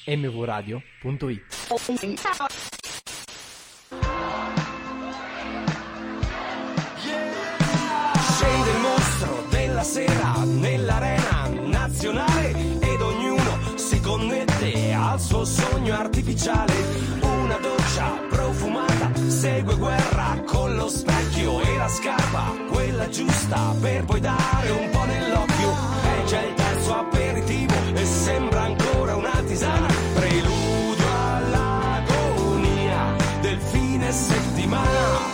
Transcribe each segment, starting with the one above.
mvradio.it. Scende il mostro della sera nell'arena nazionale ed ognuno si connette al suo sogno artificiale. Una doccia profumata segue guerra con lo specchio e la scarpa, quella giusta per poi dare un po' nell'occhio. È già il terzo aperitivo e sembra ancora una tisana, preludio all'agonia del fine settimana.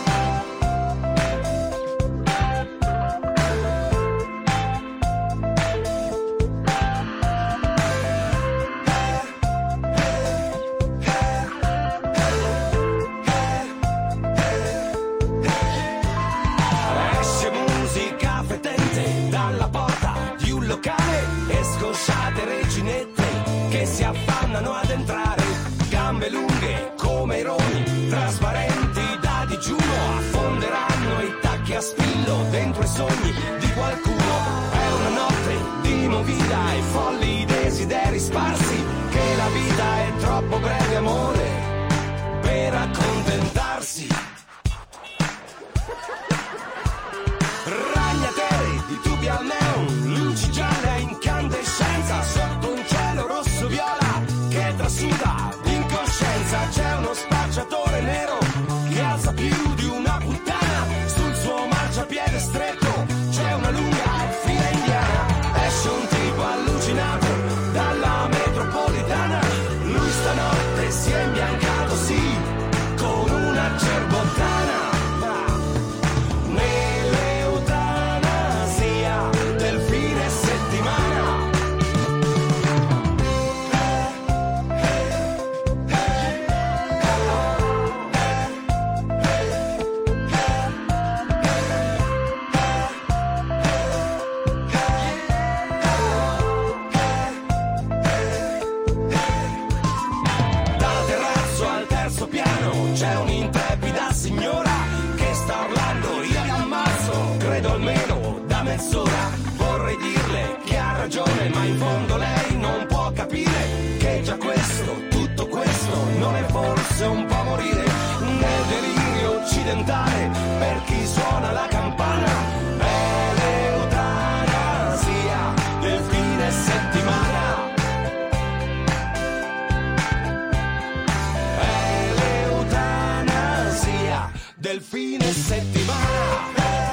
Scosciate reginette che si affannano ad entrare, gambe lunghe come i roni, trasparenti da digiuno, affonderanno i tacchi a spillo dentro i sogni di qualcuno. È una notte di movida e folli desideri sparsi, che la vita è troppo breve, amore, per accontentarsi. Ragnateli di tubi al neon, luci gialle a incandescenza, sotto un cielo rosso viola che trasuda l'incoscienza. C'è uno spacciatore nero che alza più di una puttana sul suo marciapiede stretto, c'è una lunga fila indiana. Esce un tipo allucinato dalla metropolitana, lui stanotte si è imbiancato, sì, con una cerbottana. C'è un'intrepida signora che sta urlando, io vi ammazzo, credo almeno da mezz'ora. Vorrei dirle che ha ragione, ma in fondo lei non può capire che già questo, tutto questo, non è forse un po' morire nel delirio occidentale per chi suona la campana. È l'eutanasia del fine settimana. Del fine settimana.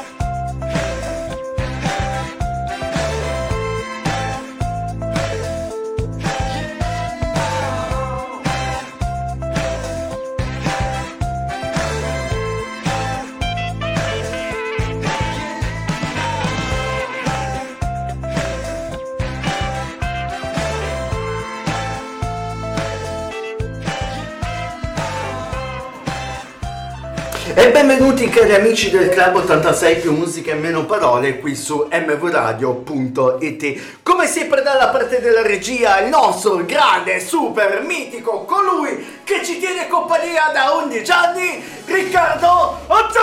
E benvenuti cari amici del Club 86 più musica e meno parole qui su mvradio.it. Come sempre dalla parte della regia il nostro grande, super, mitico, colui che ci tiene compagnia da 11 anni, Riccardo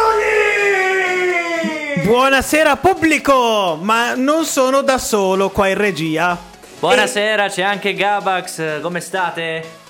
Ottoni! Buonasera pubblico, ma non sono da solo qua in regia. Buonasera, c'è anche Gabax, come state?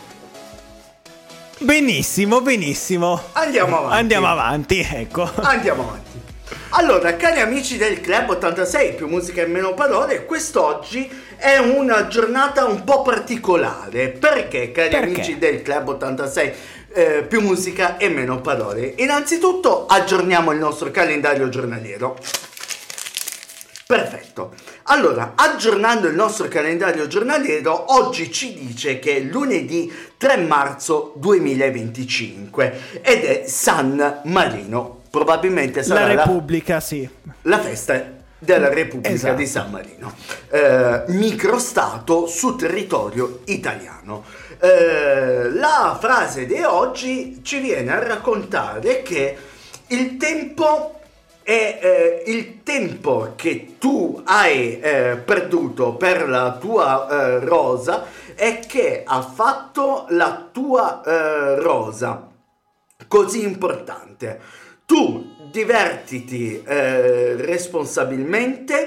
Benissimo, benissimo. Andiamo avanti, ecco. Andiamo avanti. Allora, cari amici del Club 86 più musica e meno parole, quest'oggi è una giornata un po' particolare. Perché, cari amici del Club 86 più musica e meno parole? Innanzitutto aggiorniamo il nostro calendario giornaliero. Perfetto. Allora, aggiornando il nostro calendario giornaliero, oggi ci dice che è lunedì 3 marzo 2025 ed è San Marino. Probabilmente sarà la Repubblica, sì. La festa della Repubblica esatto. di San Marino, microstato su territorio italiano. La frase di oggi ci viene a raccontare che il tempo è il tempo che tu hai perduto per la tua rosa e che ha fatto la tua rosa così importante. Tu divertiti responsabilmente,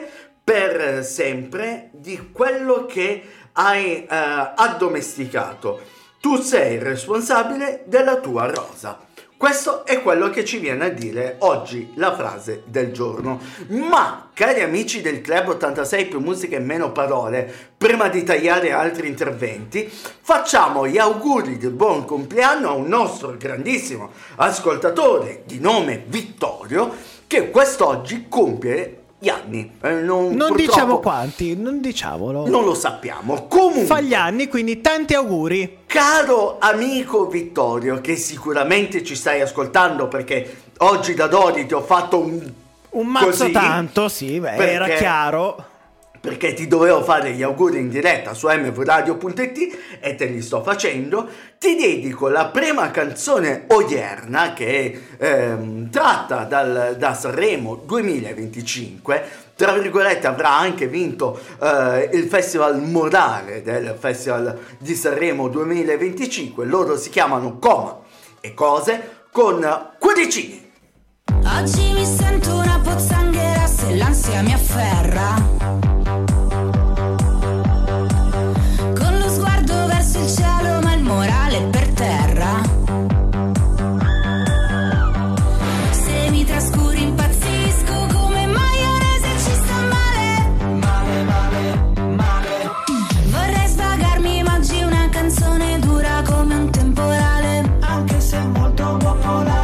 per sempre di quello che hai addomesticato. Tu sei responsabile della tua rosa. Questo è quello che ci viene a dire oggi la frase del giorno. Ma, cari amici del Club 86 più musica e meno parole, prima di tagliare altri interventi, facciamo gli auguri del buon compleanno a un nostro grandissimo ascoltatore di nome Vittorio, che quest'oggi compie gli anni. Non diciamo quanti, non diciamolo. Non lo sappiamo. Comunque fa gli anni, quindi tanti auguri. Caro amico Vittorio, che sicuramente ci stai ascoltando, perché oggi da Dori ti ho fatto un mazzo così, tanto, sì, era chiaro. Perché ti dovevo fare gli auguri in diretta su mvradio.it e te li sto facendo. Ti dedico la prima canzone odierna che è tratta da Sanremo 2025. Tra virgolette avrà anche vinto il festival morale del Festival di Sanremo 2025. Loro si chiamano Coma e Cose con Cuoricini. Oggi mi sento una pozzanghera se l'ansia mi afferra. Con lo sguardo verso il cielo ma il morale per terra. Se mi trascuri impazzisco come maionese ci sta male. Male, male, male. Vorrei svagarmi ma oggi una canzone dura come un temporale, anche se molto popolare.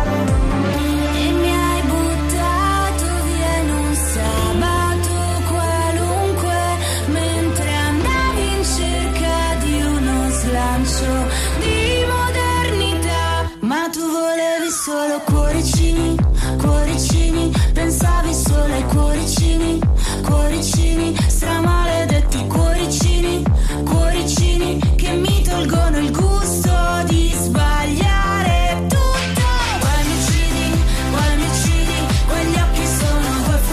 Di modernità, ma tu volevi solo cuoricini, cuoricini, pensavi solo ai cuoricini, cuoricini, stramaledetti cuoricini, cuoricini, che mi tolgono il gusto di sbagliare tutto. Poi mi uccidi, quegli occhi sono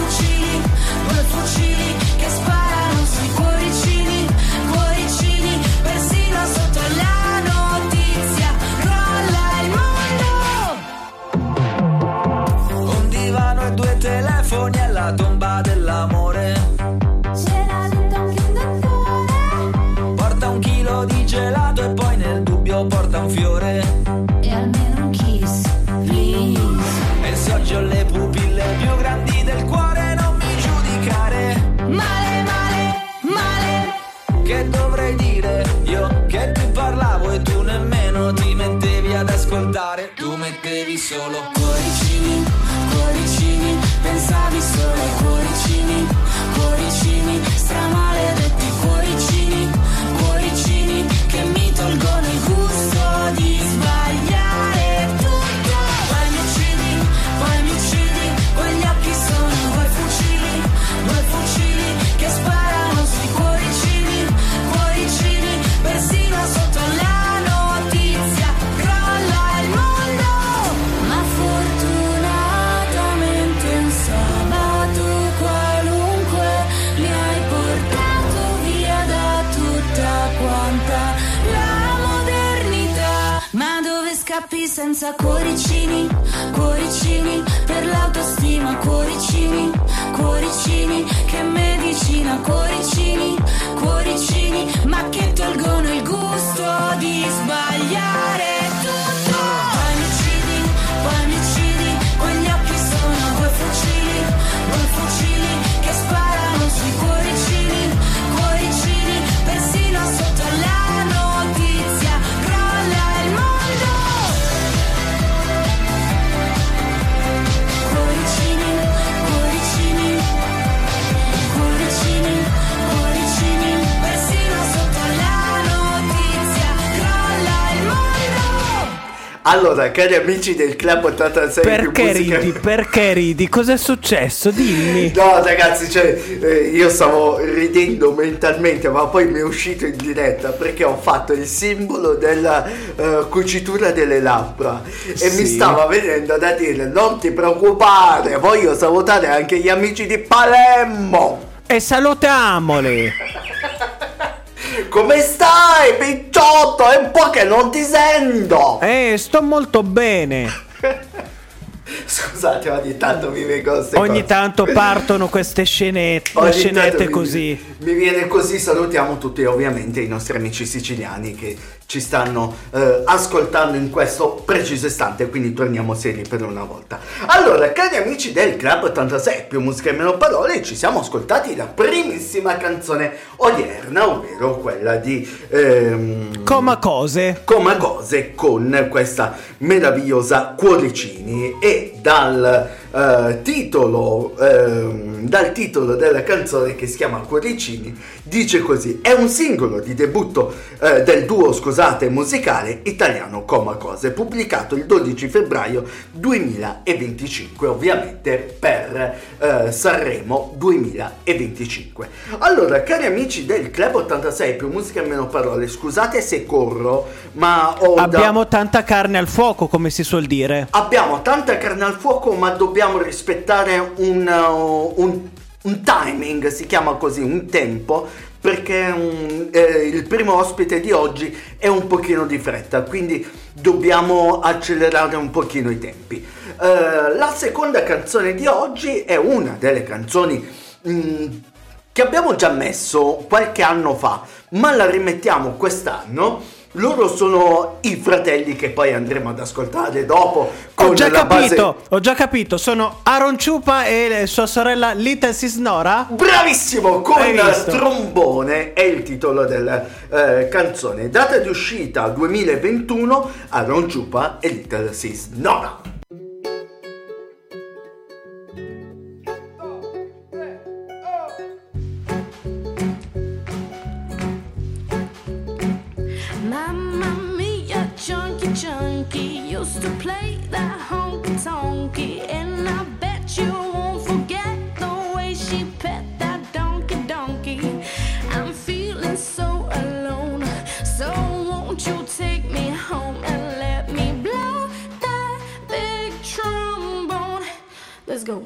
due fucili che sparano sui cuoricini, cuoricini, persino sotto la notizia crolla il mondo. Un divano e 2 telefoni alla tomba dell'amore. C'era dentro anche un dottore. Porta 1 chilo di gelato e poi nel dubbio porta un fiore. E almeno un kiss, please. E se oggi ho le pupille più grandi del cuore non mi giudicare. Male, male, male. Che dovrei dire io che ti parlavo e tu nemmeno ti mettevi ad ascoltare. Tu mettevi solo Cuoricini, cuoricini, pensavi solo ai cuoricini, cuoricini, stramaledetti cuoricini, cuoricini, che mi tolgono il gusto di sbagliare tutto. Poi mi uccidi, quegli occhi sono due fucili che sparano sui cuoricini, cuoricini, persino sotto la notizia crolla il mondo. Ma fortunatamente un sabato qualunque mi hai portato via da tutta quanta la modernità. Ma dove scappi senza cuoricini, cuoricini, per l'autostima cuoricini, cuoricini, che medicina cuoricini, cuoricini, ma che tolgono il gusto di sbagliare tutto. Poi mi uccidi, quegli occhi sono due fucili che sparano sui cuoricini, cuoricini, persino sotto la notizia crolla il mondo. Cuoricini, cuoricini, cuoricini, cuoricini, persino sotto la notizia crolla il mondo. Allora, cari amici del Club 86 Perché più musica... ridi? Perché ridi? Cos'è successo? Dimmi. No ragazzi, io stavo ridendo mentalmente, ma poi mi è uscito in diretta perché ho fatto il simbolo della cucitura delle labbra e Sì. mi stava venendo da dire: non ti preoccupare, voglio salutare anche gli amici di Palermo. E salutiamoli. Come stai, picciotto? È un po' che non ti sento. Sto molto bene. Scusate, ogni tanto mi vengono queste Ogni cose. tanto partono queste scenette Ogni tanto così. mi viene così. Salutiamo tutti ovviamente i nostri amici siciliani che ci stanno ascoltando in questo preciso istante, quindi torniamo seri per una volta. Allora, cari amici del Club 86 più musica e meno parole, ci siamo ascoltati la primissima canzone odierna, ovvero quella di Coma Cose con questa meravigliosa Cuoricini, e dal titolo della canzone, che si chiama Cuoricini, dice così: è un singolo di debutto del duo, musicale italiano Coma Cose, pubblicato il 12 febbraio 2025, ovviamente per Sanremo 2025. Allora, cari amici del Club 86 più musica e meno parole, scusate se corro, ma abbiamo tanta carne al fuoco, come si suol dire. Abbiamo tanta carne al fuoco, ma dobbiamo rispettare un timing, si chiama così, un tempo, perché il primo ospite di oggi è un pochino di fretta, quindi dobbiamo accelerare un pochino i tempi. La seconda canzone di oggi è una delle canzoni che abbiamo già messo qualche anno fa, ma la rimettiamo quest'anno. Loro sono i fratelli che poi andremo ad ascoltare dopo. Ho già capito, sono Aaron Ciupa e sua sorella Little Sis Nora. Bravissimo, con trombone è il titolo della canzone. Data di uscita 2021, Aaron Ciupa e Little Sis Nora. Junkie used to play that honky tonky, and I bet you won't forget the way she pet that donkey. I'm feeling so alone, so won't you take me home and let me blow that big trombone? Let's go.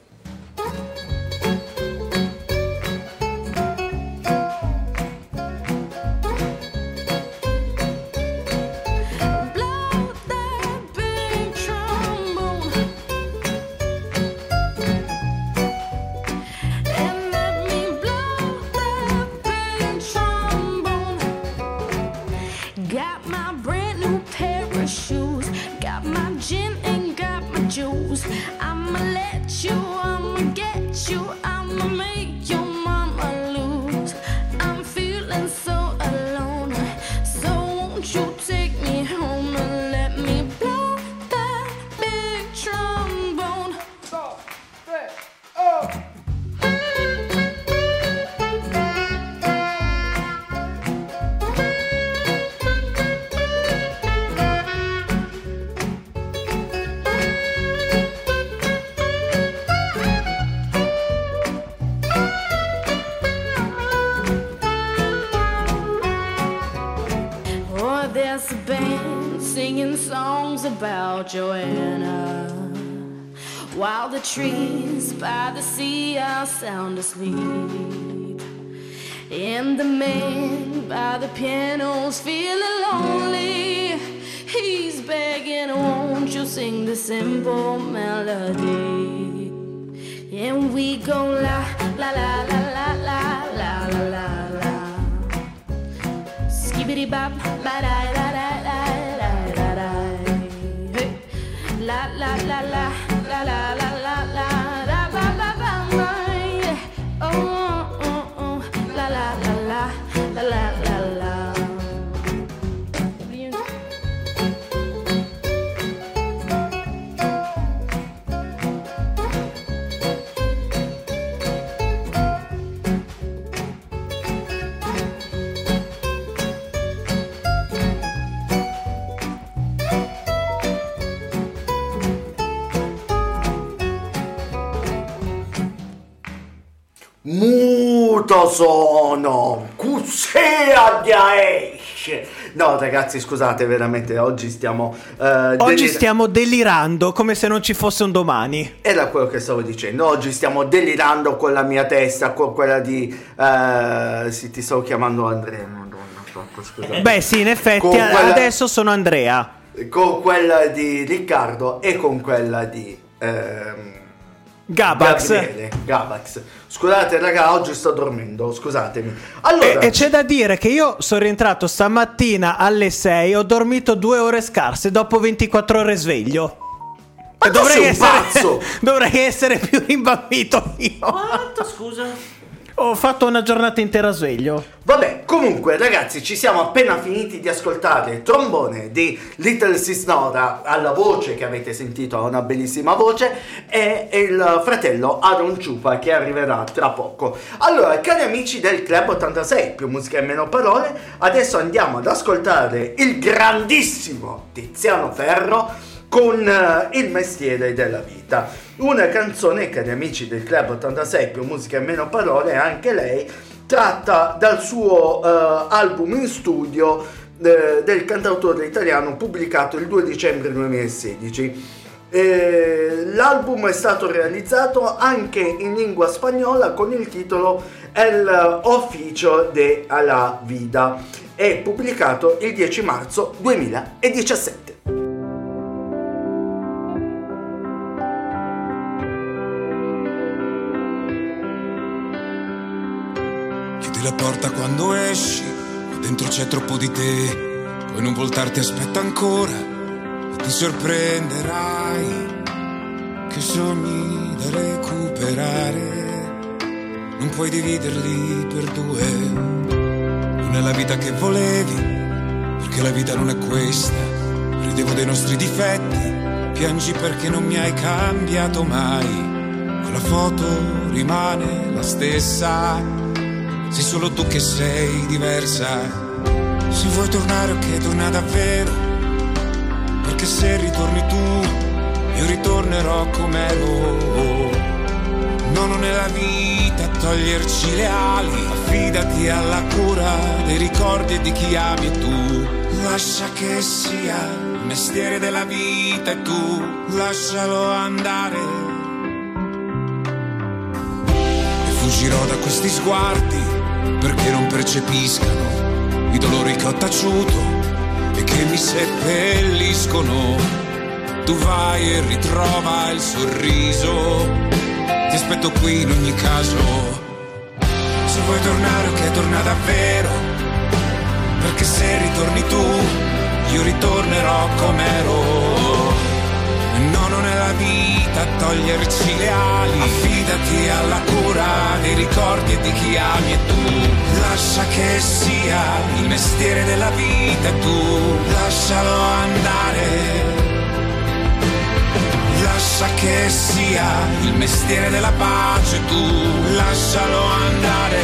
I'ma let you, I'ma get you, I'ma make your mama lose. I'm feeling so alone, so won't you take me home and let me blow that big trombone. 2, 3, oh. Singing songs about Joanna, while the trees by the sea are sound asleep, and the man by the piano's feeling lonely. He's begging, won't you sing the simple melody? And we go la la la la la la la la la la, skibbity bop, ba da da da da. La la la la la la la la la la la la la. Oh oh oh la la la la la la la la. Muto sono Cusea Diaesce. No ragazzi, scusate, veramente oggi stiamo stiamo delirando come se non ci fosse un domani. Era quello che stavo dicendo. Oggi stiamo delirando con la mia testa, con quella di sì, ti stavo chiamando Andrea. Madonna, scusate. Beh sì, in effetti adesso sono Andrea. Con quella di Riccardo e con quella di Gabax. Scusate raga, oggi sto dormendo, scusatemi. Allora, e c'è da dire che io sono rientrato stamattina alle 6, ho dormito 2 ore scarse dopo 24 ore sveglio. ma tu sei un pazzo! Dovrei essere più rimbambito io. Quanto, scusa? Ho fatto una giornata intera sveglio. Vabbè, comunque ragazzi, ci siamo appena finiti di ascoltare il trombone di Little Sis Nora, alla voce che avete sentito, ha una bellissima voce, e il fratello Aaron Ciupa che arriverà tra poco. Allora, cari amici del Club 86, più musica e meno parole, adesso andiamo ad ascoltare il grandissimo Tiziano Ferro con Il mestiere della vita, una canzone, cari amici del Club 86 più musica e meno parole, anche lei tratta dal suo album in studio del cantautore italiano pubblicato il 2 dicembre 2016. L'album è stato realizzato anche in lingua spagnola con il titolo El Oficio de la Vida e pubblicato il 10 marzo 2017. La porta quando esci, ma dentro c'è troppo di te. Puoi non voltarti, aspetta ancora e ti sorprenderai che sogni da recuperare non puoi dividerli per due. Non è la vita che volevi, perché la vita non è questa. Ridevo dei nostri difetti, piangi perché non mi hai cambiato mai. Quella foto rimane la stessa. Sei solo tu che sei diversa. Se vuoi tornare, ok, torna davvero, perché se ritorni tu, io ritornerò com'ero. No, non è la vita toglierci le ali, affidati alla cura dei ricordi e di chi ami tu. Lascia che sia il mestiere della vita e tu lascialo andare. E fuggirò da questi sguardi perché non percepiscano i dolori che ho taciuto e che mi seppelliscono. Tu vai e ritrova il sorriso, ti aspetto qui in ogni caso. Se vuoi tornare, ok, torna davvero, perché se ritorni tu, io ritornerò com'ero. No, non è la vita toglierci le ali, affidati alla cura dei ricordi e di chi ami e tu. Lascia che sia il mestiere della vita e tu lascialo andare. Lascia che sia il mestiere della pace e tu lascialo andare.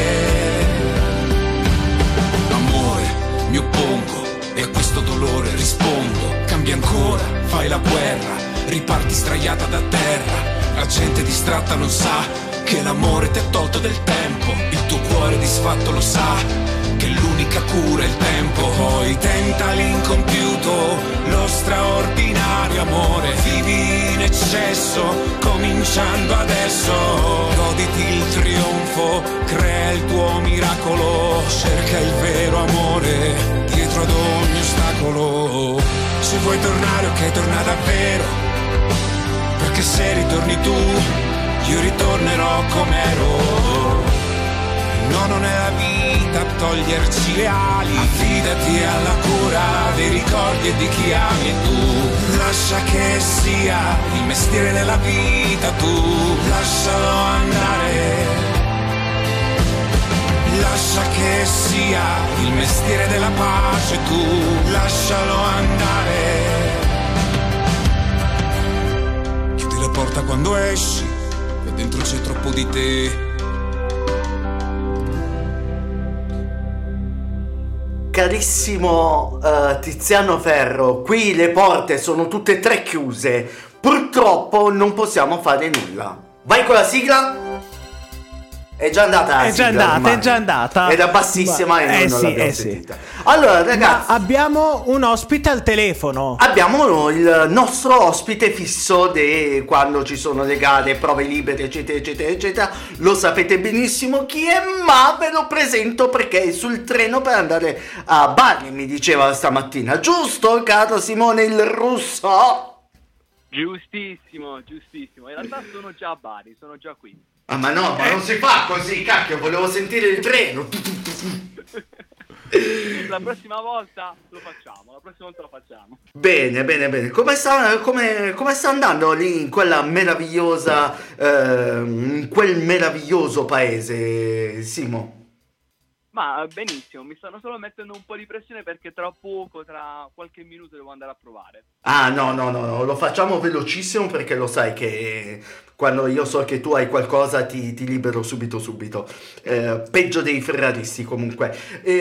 Amore, mi oppongo e a questo dolore rispondo. Cambia ancora, fai la guerra, riparti straiata da terra. La gente distratta non sa che l'amore ti ha tolto del tempo. Il tuo cuore disfatto lo sa che l'unica cura è il tempo. Poi tenta l'incompiuto, lo straordinario amore. Vivi in eccesso, cominciando adesso. Goditi il trionfo, crea il tuo miracolo. Cerca il vero amore dietro ad ogni ostacolo. Se vuoi tornare, ok, torna davvero, perché se ritorni tu, io ritornerò com'ero. No, non è la vita toglierci le ali, affidati alla cura dei ricordi e di chi ami e tu lascia che sia il mestiere della vita, tu lascialo andare. Lascia che sia il mestiere della pace, tu lascialo andare. Chiudi la porta quando esci, e dentro c'è troppo di te. Carissimo Tiziano Ferro, qui le porte sono tutte e tre chiuse, purtroppo non possiamo fare nulla. Vai con la sigla? È già andata la sigla, è già andata. Era bassissima e noi non l'abbiamo sentita. Allora ragazzi, ma abbiamo un ospite al telefono. Abbiamo il nostro ospite fisso di quando ci sono le gare, prove libere, eccetera, eccetera, eccetera. Lo sapete benissimo chi è, ma ve lo presento perché è sul treno per andare a Bari, mi diceva stamattina. Giusto, caro Simone il Russo? Giustissimo. In realtà sono già a Bari, sono già qui. Ah, ma no, ma non si fa così, cacchio, volevo sentire il treno. La prossima volta lo facciamo. Bene. Come sta andando lì in quella meravigliosa, in quel meraviglioso paese, Simo? Ma benissimo, mi stanno solo mettendo un po' di pressione perché tra qualche minuto devo andare a provare. Ah, no, lo facciamo velocissimo perché lo sai che quando io so che tu hai qualcosa ti libero subito. Peggio dei ferraristi comunque.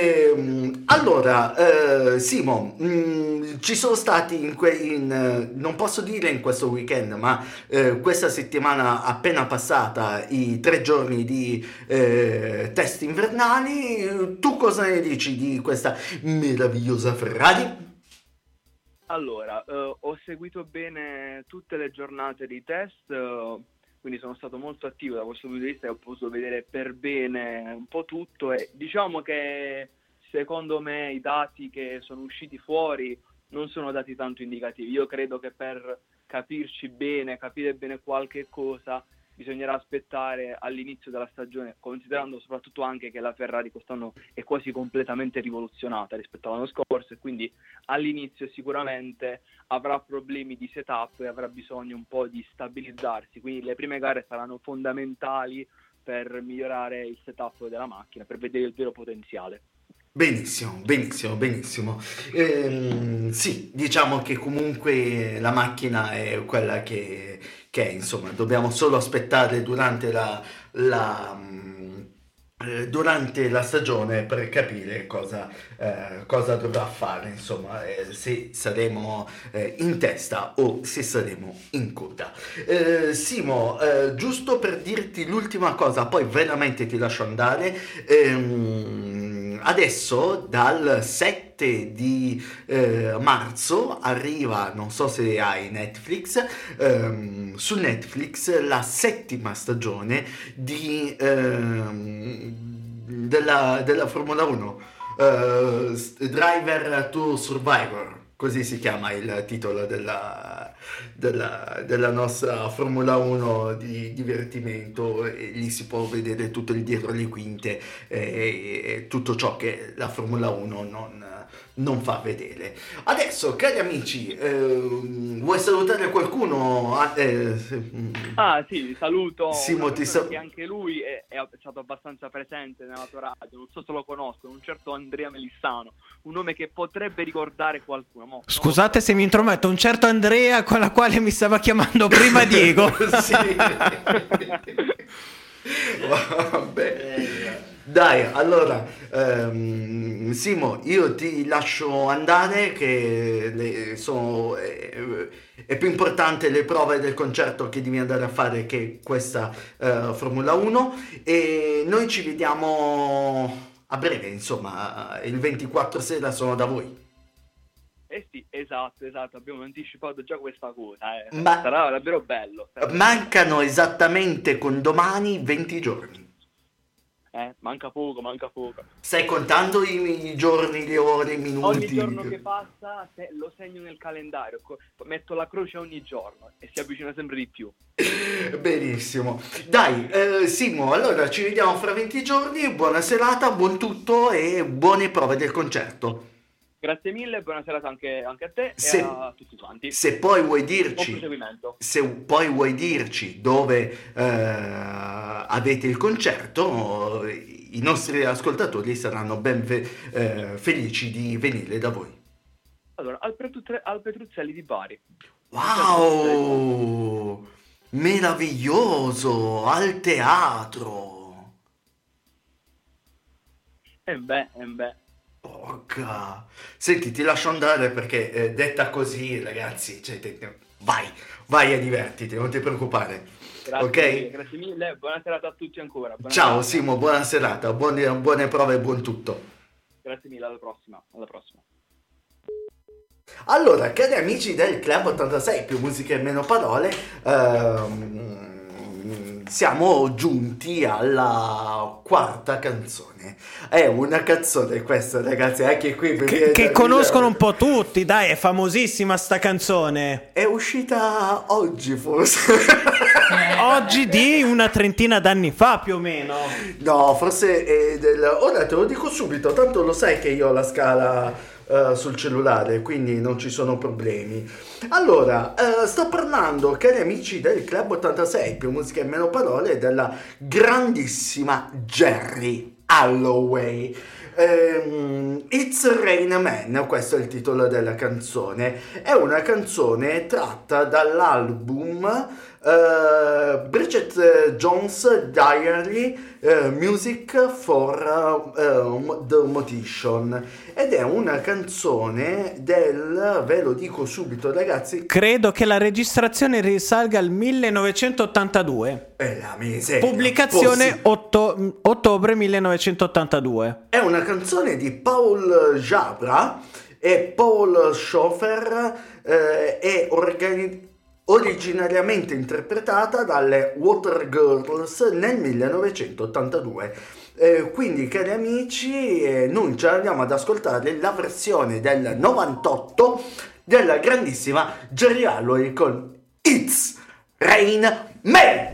Allora, Simo, ci sono stati non posso dire in questo weekend, ma questa settimana appena passata i 3 giorni di test invernali. Tu cosa ne dici di questa meravigliosa Ferrari? Allora, ho seguito bene tutte le giornate di test, quindi sono stato molto attivo da questo punto di vista e ho potuto vedere per bene un po' tutto e diciamo che secondo me i dati che sono usciti fuori non sono dati tanto indicativi. Io credo che per capire bene qualche cosa bisognerà aspettare all'inizio della stagione, considerando soprattutto anche che la Ferrari quest'anno è quasi completamente rivoluzionata rispetto all'anno scorso e quindi all'inizio sicuramente avrà problemi di setup e avrà bisogno un po' di stabilizzarsi, quindi le prime gare saranno fondamentali per migliorare il setup della macchina, per vedere il vero potenziale. Benissimo. Sì, diciamo che comunque la macchina è quella che insomma dobbiamo solo aspettare durante la stagione per capire cosa dovrà fare, insomma, se saremo in testa o se saremo in coda. Simo, giusto per dirti l'ultima cosa, poi veramente ti lascio andare. Adesso dal 7 di marzo arriva, non so se hai Netflix, su Netflix la 7ª stagione della Formula 1, Driver to Survivor, così si chiama il titolo della nostra Formula 1 di divertimento, e lì si può vedere tutto il dietro le quinte e tutto ciò che la Formula 1 non fa vedere. Adesso, cari amici, vuoi salutare qualcuno? Sì, saluto Simo, che anche lui è stato abbastanza presente nella tua radio, non so se lo conosco, un certo Andrea Melissano, un nome che potrebbe ricordare qualcuno. Scusate se mi intrometto, un certo Andrea con la quale mi stava chiamando prima Diego. Sì. Vabbè. Dai, allora, Simo, io ti lascio andare, che è più importante le prove del concerto che devi andare a fare che questa Formula 1, e noi ci vediamo a breve, insomma, il 24 sera sono da voi. Sì, esatto, abbiamo anticipato già questa cosa, Ma sarà davvero bello. Mancano esattamente con domani 20 giorni. Manca poco. Stai contando i giorni, le ore, i minuti? Ogni giorno che passa lo segno nel calendario, metto la croce ogni giorno e si avvicina sempre di più. Benissimo. Dai, Simo, allora ci vediamo fra 20 giorni, buona serata, buon tutto e buone prove del concerto. Grazie mille, buona serata anche a te e a tutti quanti. Se poi vuoi dirci, buon proseguimento. Se poi vuoi dirci dove avete il concerto, i nostri ascoltatori saranno ben felici di venire da voi. Allora, al Petruzzelli di Bari. Wow! Meraviglioso! Al teatro! Beh. Porca! Senti, ti lascio andare perché detta così, ragazzi, cioè, vai e divertiti, non ti preoccupare. Grazie mille, buona serata a tutti ancora. Ciao Simo, buona serata, buone prove e buon tutto. Grazie mille, alla prossima. Allora, cari amici del Club 86, più musica e meno parole, siamo giunti alla quarta canzone. È una canzone questa, ragazzi, anche qui che conoscono un po' tutti, dai, è famosissima sta canzone. È uscita oggi forse. Oggi di una trentina d'anni fa più o meno. No, forse ora te lo dico subito, tanto lo sai che io ho la scala sul cellulare, quindi non ci sono problemi. Allora, sto parlando, cari amici del Club 86, più musica e meno parole, della grandissima Geri Holloway. It's Rain Man, questo è il titolo della canzone. È una canzone tratta dall'album Bridget Jones' Diary, Music for the Motion, ed è una canzone ve lo dico subito, ragazzi, credo che la registrazione risalga al 1982. La miseria, pubblicazione ottobre 1982. È una canzone di Paul Jabra e Paul Schofer, è originariamente interpretata dalle Water Girls nel 1982. Quindi, cari amici, noi ci andiamo ad ascoltare la versione del 98 della grandissima Geri Holloway con It's Rain Man.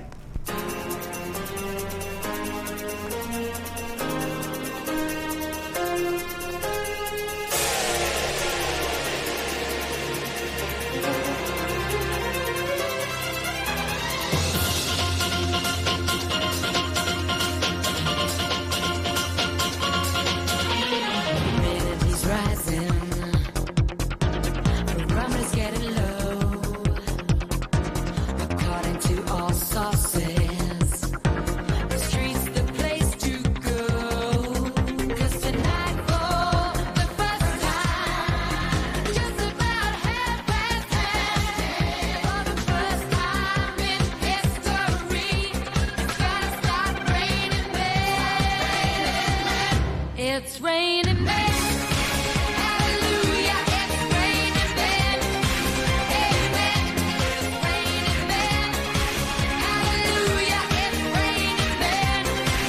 It's raining men. Hallelujah, it's raining men. Amen. It's raining men. Hallelujah, it's raining men.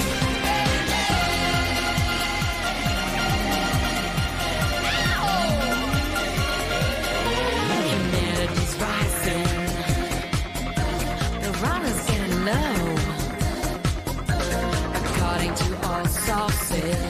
Amen. Humanity's rising. The runner's getting low. According to all sources.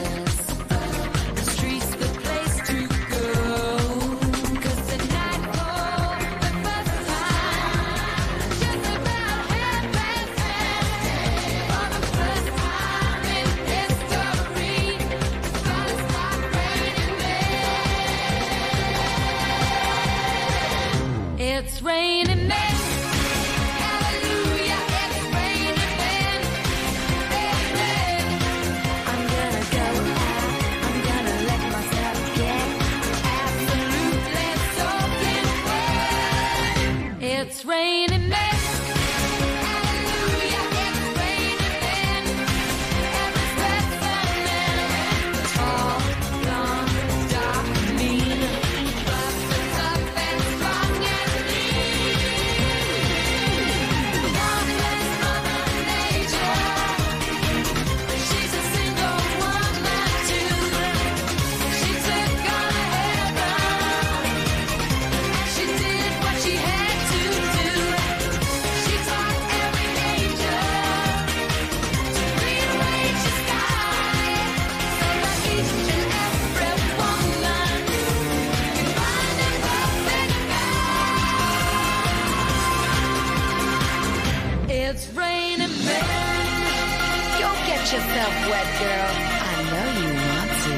It's raining men. Hallelujah, it's raining men. Amen. I'm gonna go out. I'm gonna let myself get absolutely soaking wet. It's raining men. Hallelujah, it's raining men. Every sweat's a man. Tall, blonde, dark, mean. Busted up and strong and it's raining men. You'll get yourself wet, girl. I know you want to.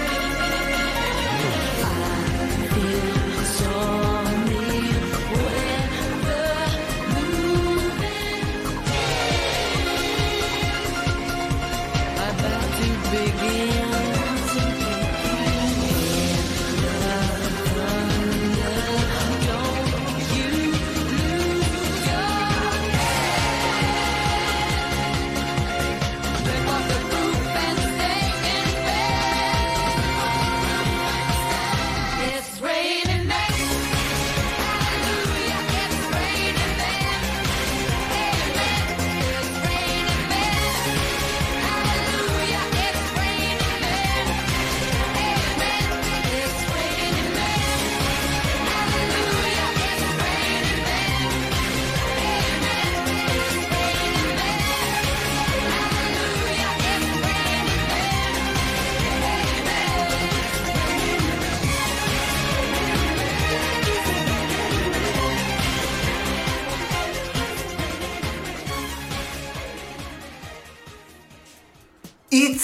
I feel stormy weather moving. About to begin. Rip off the roof and stay.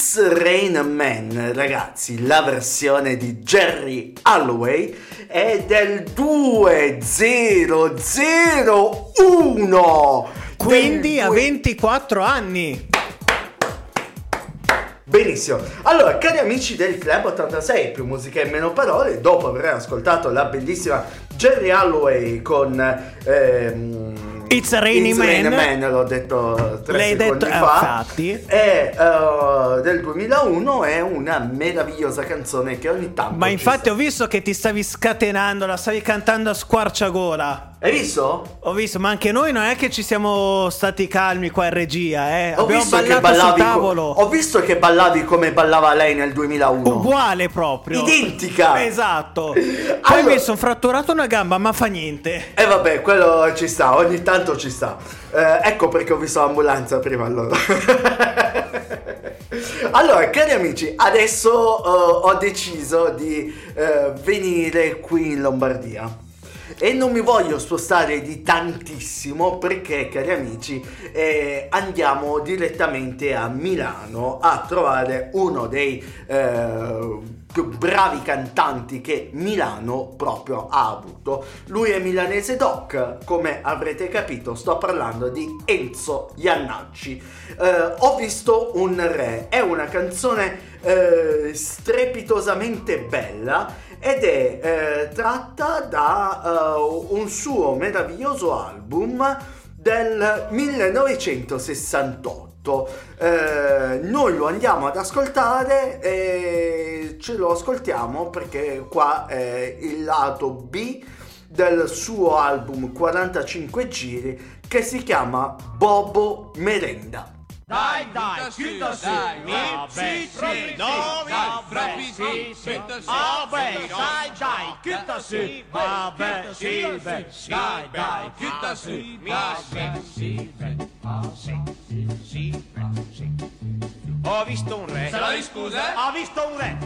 It's Rain Man, ragazzi, la versione di Geri Halliwell è del 2001. Quindi a 24 anni. Benissimo, allora cari amici del Club 86 più musica e meno parole, dopo aver ascoltato la bellissima Geri Halliwell con It's Raining Man, l'ho detto 3 l'hai secondi detto, fa, infatti. è del 2001, è una meravigliosa canzone che ogni tanto Ma infatti sta. ho visto che ti stavi scatenando, la stavi cantando a squarciagola. Hai visto? Ho visto, ma anche noi non è che ci siamo stati calmi qua in regia, Ho abbiamo visto che ballato sul ballavi tavolo. ho visto che ballavi come ballava lei nel 2001. Uguale proprio. Identica. Esatto. Poi Allora- mi sono fratturato una gamba, ma fa niente. E vabbè, quello ci sta, ogni tanto ci sta. Ecco perché ho visto l'ambulanza prima allora. Allora, cari amici, adesso ho deciso di venire qui in Lombardia. E non mi voglio spostare di tantissimo perché, cari amici, andiamo direttamente a Milano a trovare uno dei più bravi cantanti che Milano proprio ha avuto. Lui è milanese doc, come avrete capito sto parlando di Enzo Jannacci. Ho visto un re, è una canzone strepitosamente bella ed è tratta da un suo meraviglioso album del 1968. Noi lo andiamo ad ascoltare e ce lo ascoltiamo perché qua è il lato B del suo album 45 giri che si chiama Bobo Merenda. Dai, chiuda su, sì, vabbè, sì, vabbè, dai, chiuda su, vabbè, sì, dai, chiuda su, Ho visto un re. Se la scusa? Ho visto un re.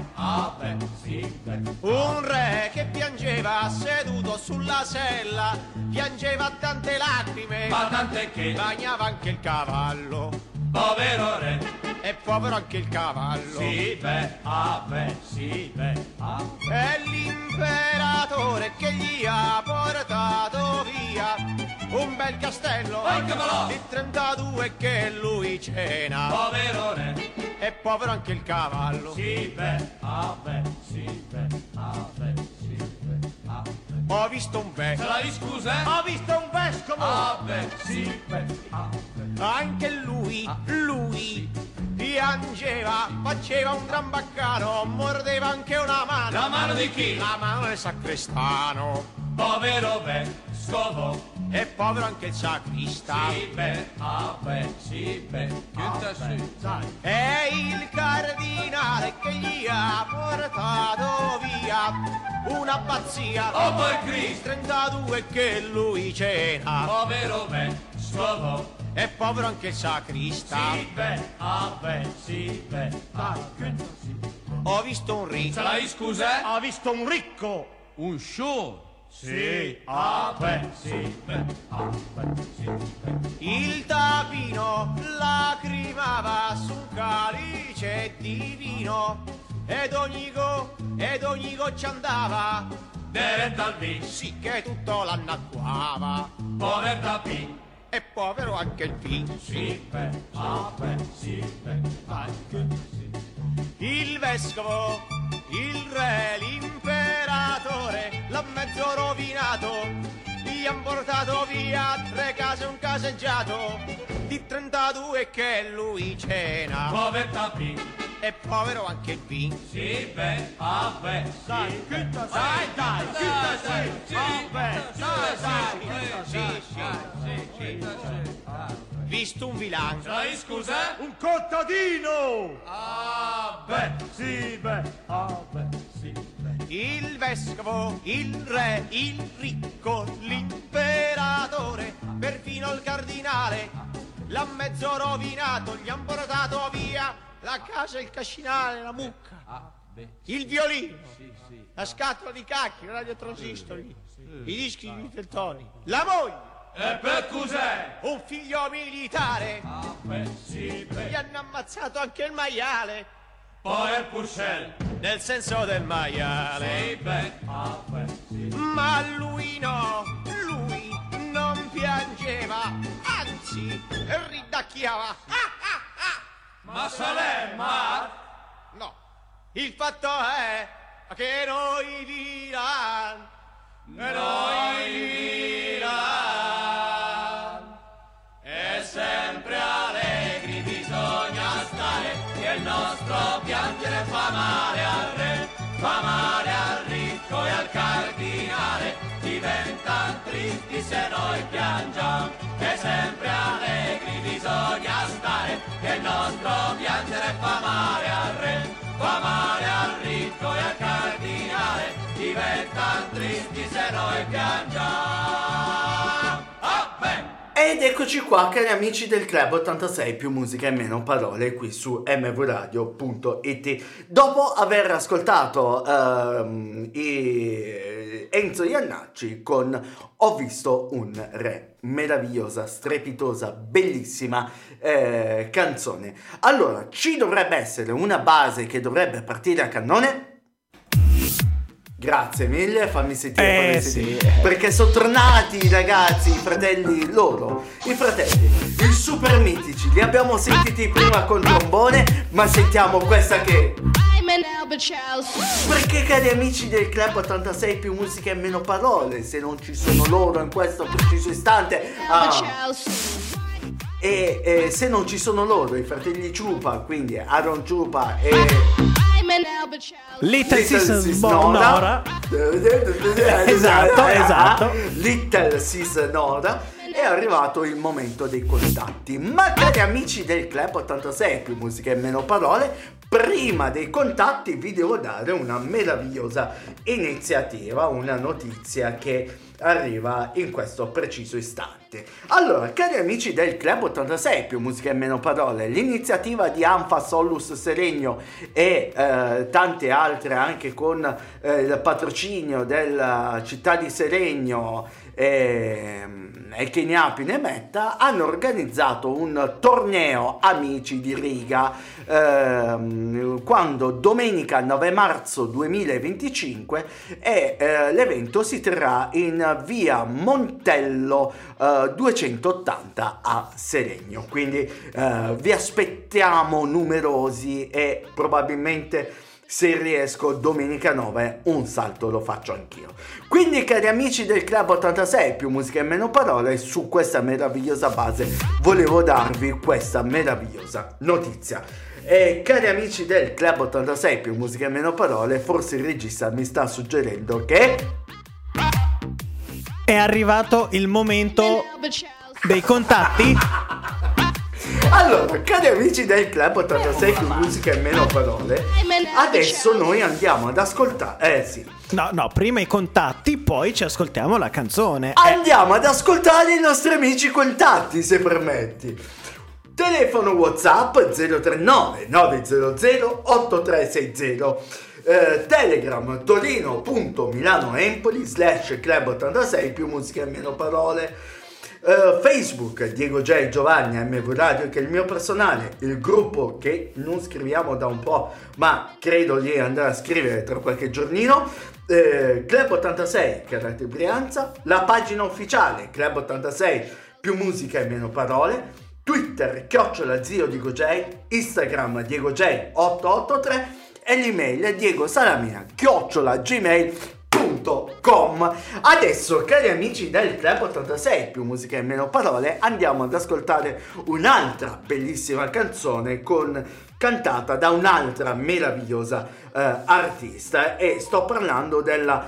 Un re che piangeva seduto sulla sella, piangeva tante lacrime, ma tante che bagnava anche il cavallo. Povero re, e povero anche il cavallo. È l'imperatore che gli ha portato via un bel castello di 32 che lui cena. Povero re, e povero anche il cavallo. Ho visto un vescovo. Se la scusa? Ho visto un vescovo. Anche lui piangeva, faceva un gran baccano, mordeva anche una mano. La mano di chi? La mano del sacrestano. Povero vescovo, e povero anche il sacrista. È il cardinale che gli ha portato via una pazzia. Il 32 che lui cena. Povero vescovo, e povero anche il sacrista. Ho visto un ricco. Se la scusa? Ho visto un ricco. Un show. Il tapino lacrimava su un calice di vino ed ogni goccia andava diretta al vino. Sì, che tutto l'annacquava. Povero tapino, e povero anche il vino. Il vescovo, il re, l'imperatore l'ha mezzo rovinato, gli han portato via 3 case e un caseggiato di 32 che lui cena. Povero tapino, e povero anche il vino. Visto un vilano. Scusa? Un contadino. Il vescovo, il re, il ricco, l'imperatore, perfino il cardinale l'ha mezzo rovinato, gli han portato via la casa, il cascinale, la mucca, il violino, la scatola di cacchi, i radiotransistori, i dischi di Teltoni, la moglie, E per cos'è? Un figlio militare. Sì, Gli hanno ammazzato anche il maiale. poi il Purcell. Nel senso del maiale. Sì, sì. Ma lui no, lui non piangeva, anzi ridacchiava. Ma Salemma? No, il fatto è che noi d'Iran, è sempre allegri, bisogna stare, che il nostro piangere fa male al re, fa male al ricco e al cardinale, diventano tristi se noi piangiamo, è sempre allegri, bisogna stare, che il nostro piangere fa male al re, fa male al ricco e al cardinale, diventano tristi se noi piangiamo. Ah, beh! Ed eccoci qua, cari amici del Club 86 più musica e meno parole qui su mvradio.it. Dopo aver ascoltato Enzo Iannacci con Ho visto un re, meravigliosa, strepitosa, bellissima canzone. Allora, ci dovrebbe essere una base che dovrebbe partire a cannone? Grazie mille, fammi sentire, sì. perché sono tornati i ragazzi, i fratelli, i super mitici, li abbiamo sentiti prima con trombone, ma sentiamo questa che... Perché cari amici del Club 86 più musica e meno parole, se non ci sono loro in questo preciso istante... E se non ci sono loro, i fratelli Ciupa, quindi Aaron Ciupa e... Little Sis Nora. Esatto. Little Sis Nora. È arrivato il momento dei contatti. Ma cari amici del Club 86 più musica e meno parole, prima dei contatti vi devo dare una meravigliosa iniziativa, una notizia che arriva in questo preciso istante. Allora, cari amici del Club 86 più musica e meno parole, l'iniziativa di Anfa Solus Seregno e tante altre, anche con il patrocinio della città di Seregno e che ne api ne metta, hanno organizzato un torneo amici di Riga quando domenica 9 marzo 2025 l'evento si terrà in via Montello 280 a Seregno, quindi vi aspettiamo numerosi e probabilmente, se riesco, domenica 9 un salto lo faccio anch'io. Quindi cari amici del Club 86 più musica e meno parole, su questa meravigliosa base volevo darvi questa meravigliosa notizia. E cari amici del Club 86 più musica e meno parole, forse il regista mi sta suggerendo che è arrivato il momento dei contatti. Allora, cari amici del Club 86 più musica e meno parole, adesso noi andiamo ad ascoltare, No, prima i contatti, poi ci ascoltiamo la canzone. Andiamo ad ascoltare i nostri amici contatti, se permetti. Telefono WhatsApp 039 900 8360. Telegram torino.milanoempoli /club86 più musica e meno parole. Facebook Diego J Giovanni MV Radio, che è il mio personale, il gruppo che non scriviamo da un po', ma credo di andare a scrivere tra qualche giornino. Club 86 Carattere Brianza, la pagina ufficiale Club 86 più musica e meno parole, Twitter @Zio Diego J, Instagram Diego J 883 e l'email diegosalamina@gmail.com. Adesso, cari amici del Club 86 più musica e meno parole, andiamo ad ascoltare un'altra bellissima canzone cantata da un'altra meravigliosa artista, e sto parlando della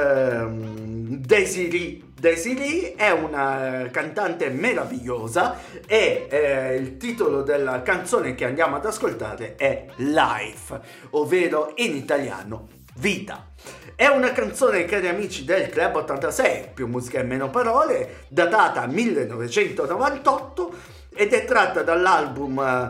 Daisy Lee. È una cantante meravigliosa e il titolo della canzone che andiamo ad ascoltare è Life, ovvero in italiano Vita. È una canzone, cari amici del Club 86 più musica e meno parole, datata 1998 ed è tratta dall'album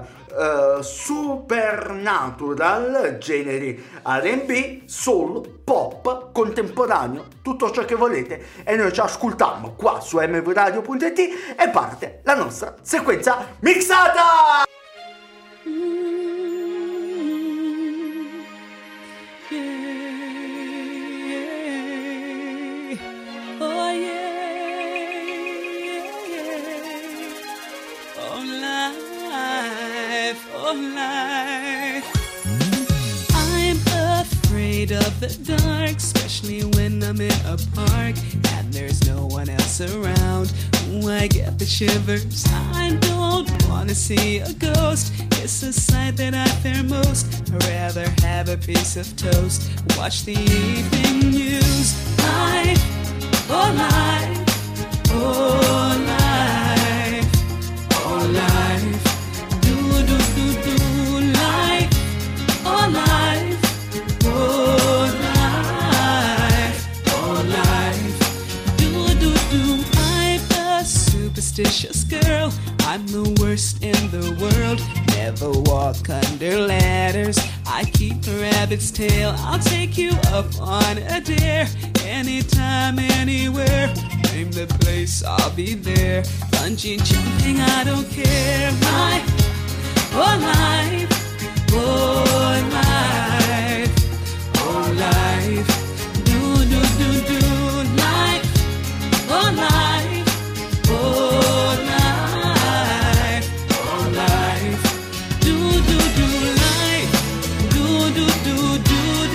Supernatural, generi R&B, soul, pop contemporaneo, tutto ciò che volete, e noi ci ascoltiamo qua su mvradio.it e parte la nostra sequenza mixata! I'm afraid of the dark, especially when I'm in a park and there's no one else around. Ooh, I get the shivers. I don't wanna see a ghost. It's a sight that I fear most. I'd rather have a piece of toast, watch the evening news. Life, oh life, oh life, oh life. Oh life, oh life, oh life, do. I'm a superstitious girl, I'm the worst in the world. Never walk under ladders, I keep a rabbit's tail. I'll take you up on a dare, anytime, anywhere. Name the place, I'll be there. Bungee jumping, I don't care. Oh life, oh life, oh life, do, life, oh life, oh life, oh life, do, life, do.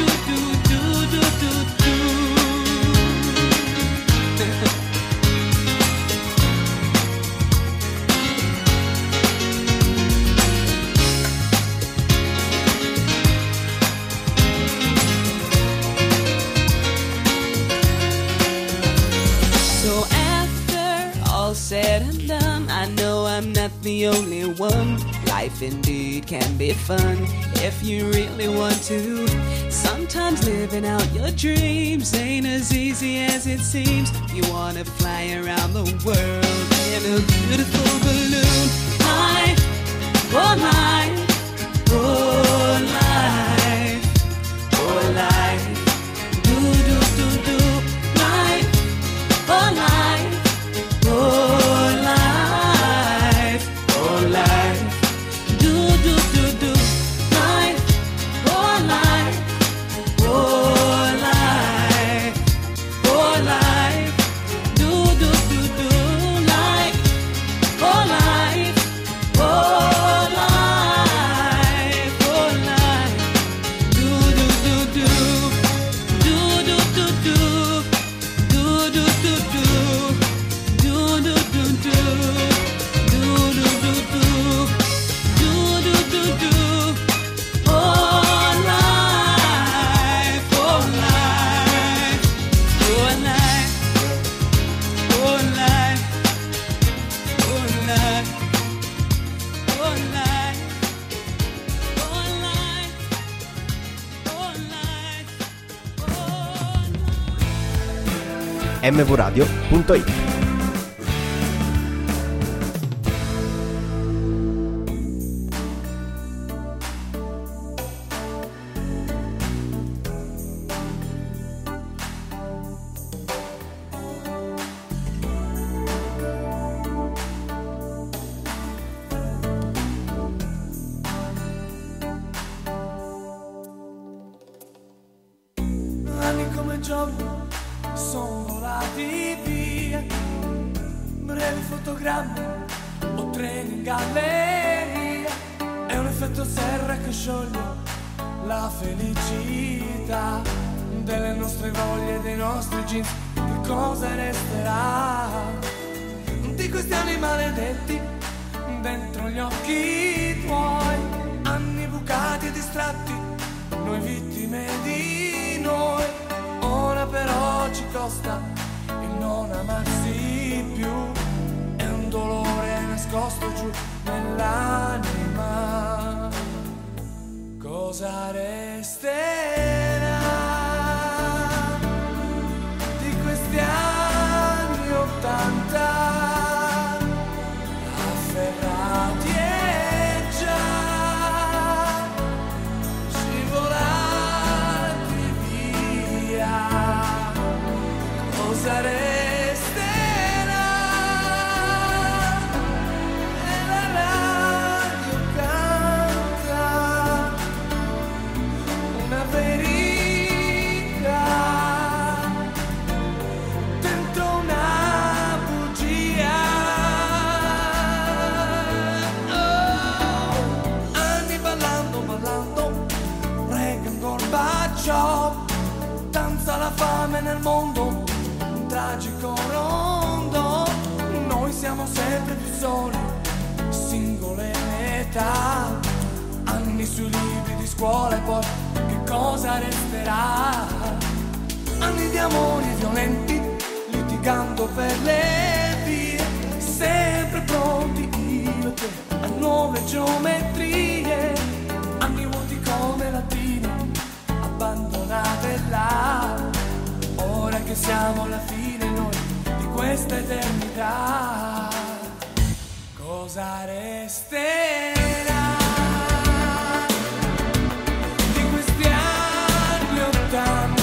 Said and done, I know I'm not the only one. Life indeed can be fun if you really want to. Sometimes living out your dreams ain't as easy as it seems. You wanna fly around the world in a beautiful balloon. Life, oh life, oh life, oh life, do, life, oh life. Oh life, oh life, do, life, oh life, oh life, oh life, do, life, oh life, oh life, oh life, do, mvradio.it. Anni come giorni sono volati via, brevi fotogrammi o treni in galleria. È un effetto serra che scioglie la felicità delle nostre voglie, dei nostri jeans. Che cosa resterà di questi anni maledetti dentro gli occhi tuoi? Anni bucati e distratti, noi vittime di noi. Ora però ci costa il non amarsi più, è un dolore nascosto giù nell'anima. Cosa resterà di questi anni '80 afferrati e già scivolati via? ciao, danza la fame nel mondo, un tragico rondo. Noi siamo sempre più soli, singole metà, anni sui libri di scuola e poi che cosa resterà? Anni di amori violenti, litigando per le vie, sempre pronti io e te a nuove geometrie, anni vuoti come latino, abbandonate là. Ora che siamo alla fine noi di questa eternità, cosa resterà di questi anni 80?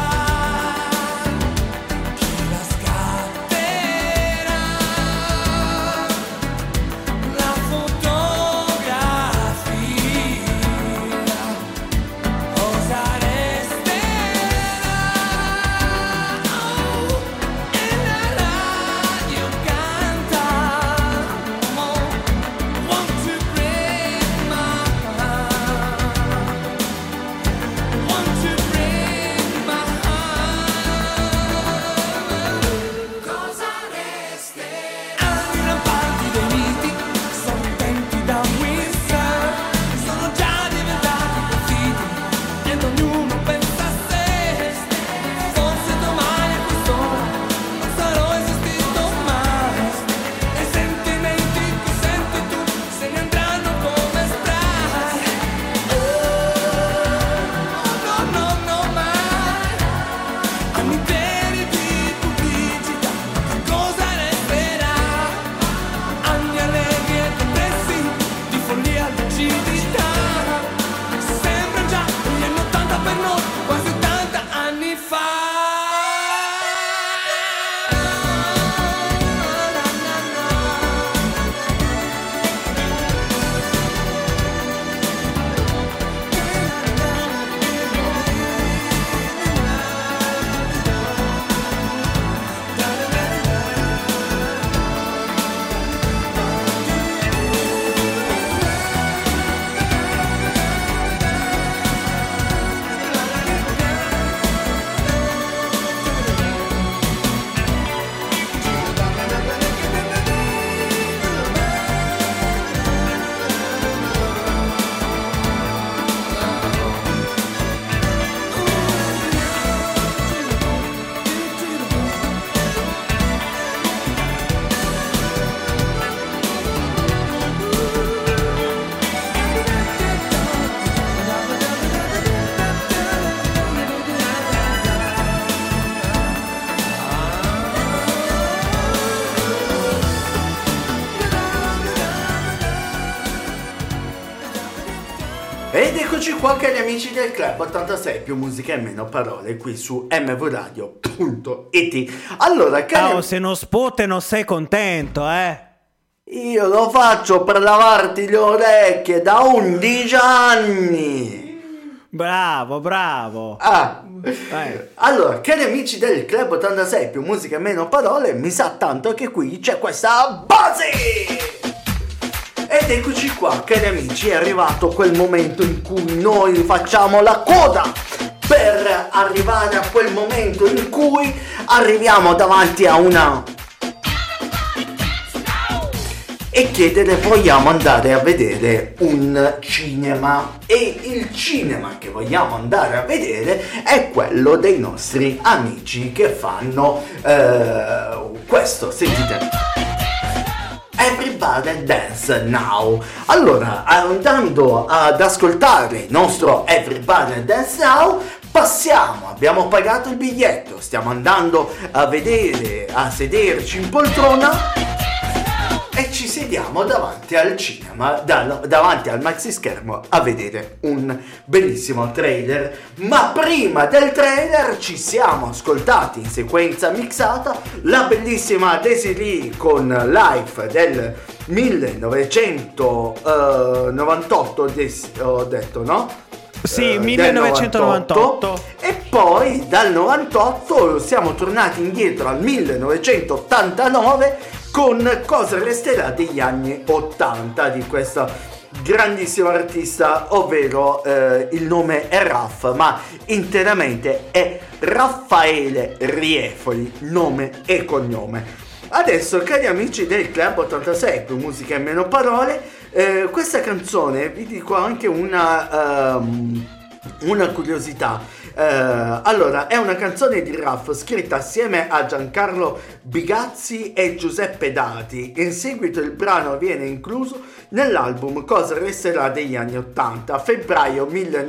Ed eccoci qua, cari amici del Club 86, più musica e meno parole, qui su mvradio.it. Allora, cari... se non spote non sei contento, Io lo faccio per lavarti le orecchie da 11 anni. Bravo, bravo. Allora, cari amici del Club 86, più musica e meno parole, mi sa tanto che qui c'è questa base. Ed eccoci qua, cari amici, è arrivato quel momento in cui noi facciamo la coda per arrivare a quel momento in cui arriviamo davanti a una e chiedere vogliamo andare a vedere un cinema, e il cinema che vogliamo andare a vedere è quello dei nostri amici che fanno questo, sentite. Everybody Dance Now. Allora, andando ad ascoltare il nostro Everybody Dance Now, passiamo, abbiamo pagato il biglietto, stiamo andando a vedere, a sederci in poltrona e ci sediamo davanti al cinema, davanti al maxi schermo a vedere un bellissimo trailer. Ma prima del trailer ci siamo ascoltati in sequenza mixata la bellissima Daisy Lee con Life del 1998, ho detto, no? Sì, 1998. E poi dal 98 siamo tornati indietro al 1989 con Cosa resterà degli anni 80 di questa grandissimo artista, ovvero il nome è Raff, ma interamente è Raffaele Riefoli, nome e cognome. Adesso, cari amici del Club 86, più musica e meno parole, questa canzone, vi dico anche una curiosità. Allora, è una canzone di Raff scritta assieme a Giancarlo Bigazzi e Giuseppe Dati. In seguito il brano viene incluso nell'album Cosa resterà degli anni 80, febbraio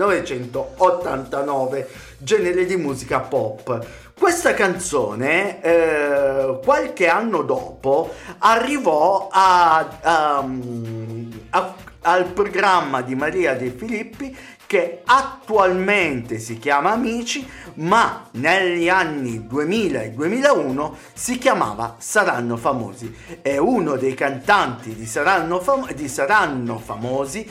1989, genere di musica pop. Questa canzone qualche anno dopo arrivò al programma di Maria De Filippi, che attualmente si chiama Amici, ma negli anni 2000 e 2001 si chiamava Saranno Famosi. È uno dei cantanti di Saranno Famosi,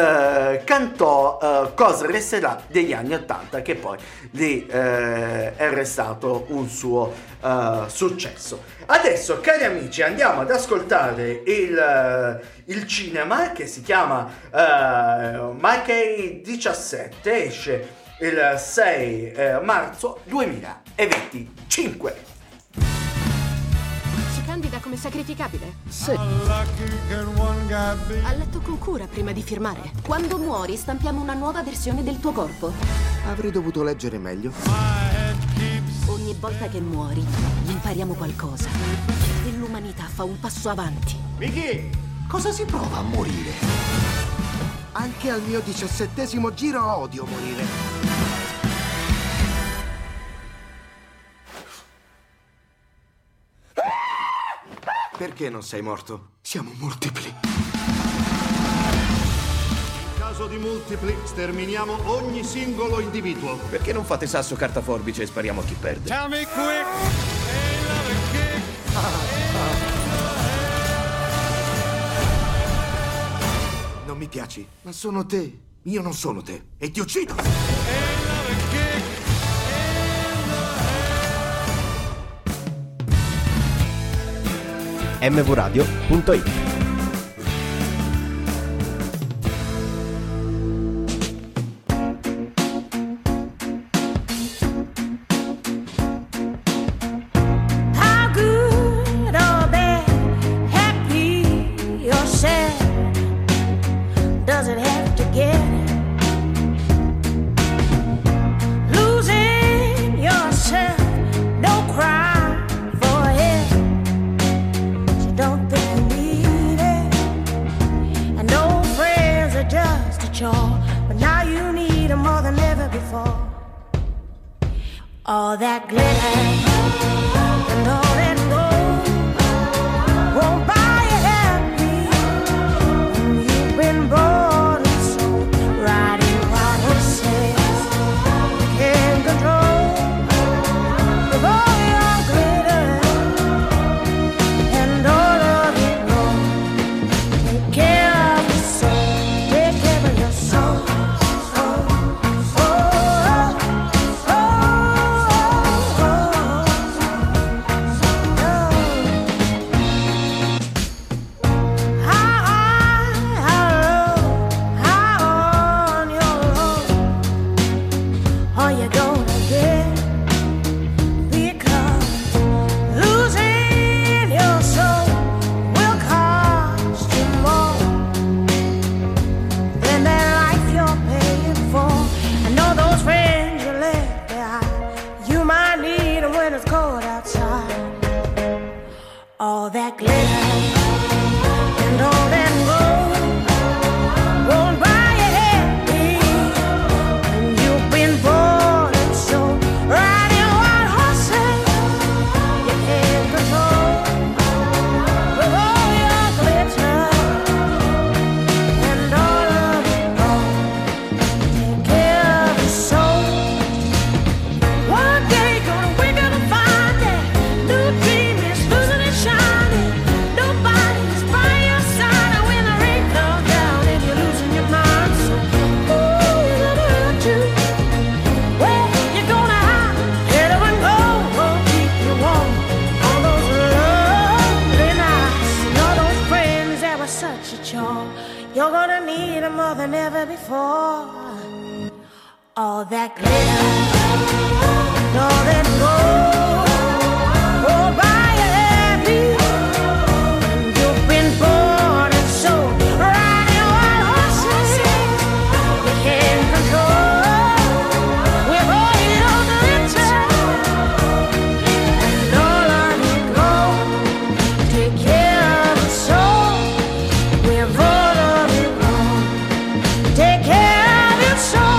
cantò Cosa resterà degli anni 80, che poi lì è restato un suo successo. Adesso, cari amici, andiamo ad ascoltare il cinema, che si chiama Mickey 17, esce il 6 marzo 2025. Si candida come sacrificabile? Sì. Ha letto con cura prima di firmare. Quando muori stampiamo una nuova versione del tuo corpo. Avrei dovuto leggere meglio. Ogni volta che muori impariamo qualcosa e l'umanità fa un passo avanti. Mickey, cosa si prova a morire? Anche al mio 17° giro odio morire. Perché non sei morto? Siamo multipli. In caso di multipli, sterminiamo ogni singolo individuo. Perché non fate sasso, carta, forbice e spariamo a chi perde? Tell me quick, ain't love a kick. Non mi piaci, ma sono te. Io non sono te e ti uccido. mvradio.it. How good or bad, happy or sad, does it have to get? Losing yourself, no cry for it. You don't think you need it, and old friends are just a chore, but now you need them more than ever before. All that glitter and all that gold won't buy you happy when you've been bought and sold. Riding promises you can't control. With all your glitter and all of your gold, take care of your soul, take care of your soul. All you're gonna get, because losing your soul will cost you more than that life you're paying for. I know those friends you left behind, you might need them when it's cold outside. All that glitter and all that gold won't buy you happy when you've been born and sold. Riding wild horses you can't control. With all your glitter and all of your gold, take care of your soul. One day gonna wake up and find that new dream is losing its shining. Nobody all that glitter, all that gold. Oh, by me, you've been born and sold, riding wild horses you can't control. With all your glitter and all of your gold, take care of your soul. With all of your gold, take care of your soul.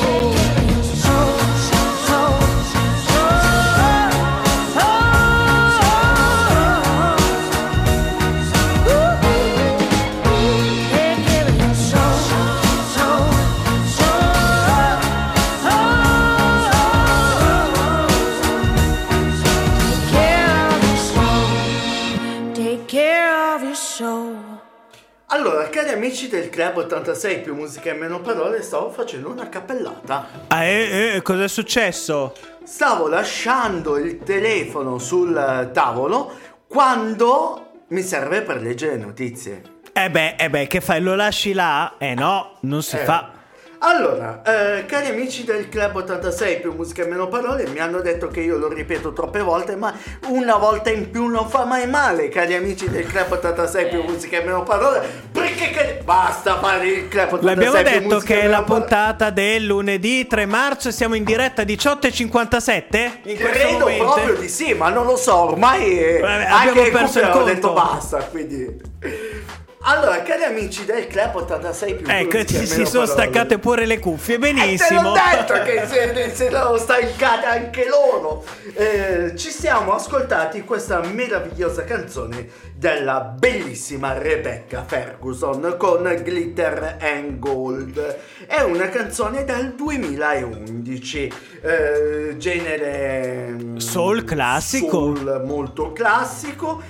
Allora, cari amici del Club 86 più musica e meno parole, stavo facendo una cappellata. Cos'è successo? Stavo lasciando il telefono sul tavolo quando mi serve per leggere notizie. Che fai? Lo lasci là? No, non si fa. Allora, cari amici del Club 86 più musica e meno parole, mi hanno detto che io lo ripeto troppe volte, ma una volta in più non fa mai male, cari amici del Club 86 più musica e meno parole, perché basta fare il Club 86 L'abbiamo più detto musica che e è la meno parole. puntata del lunedì 3 marzo e siamo in diretta 18:57? Credo proprio di sì, ma non lo so, ormai anche il perso il hanno conto. detto basta, quindi... Allora, cari amici del Club 86 più si sono staccate pure le cuffie, benissimo. Te l'ho detto che se lo staccate anche loro. Ci siamo ascoltati questa meravigliosa canzone della bellissima Rebecca Ferguson con Glitter and Gold. È una canzone del 2011, genere soul classico, soul molto classico,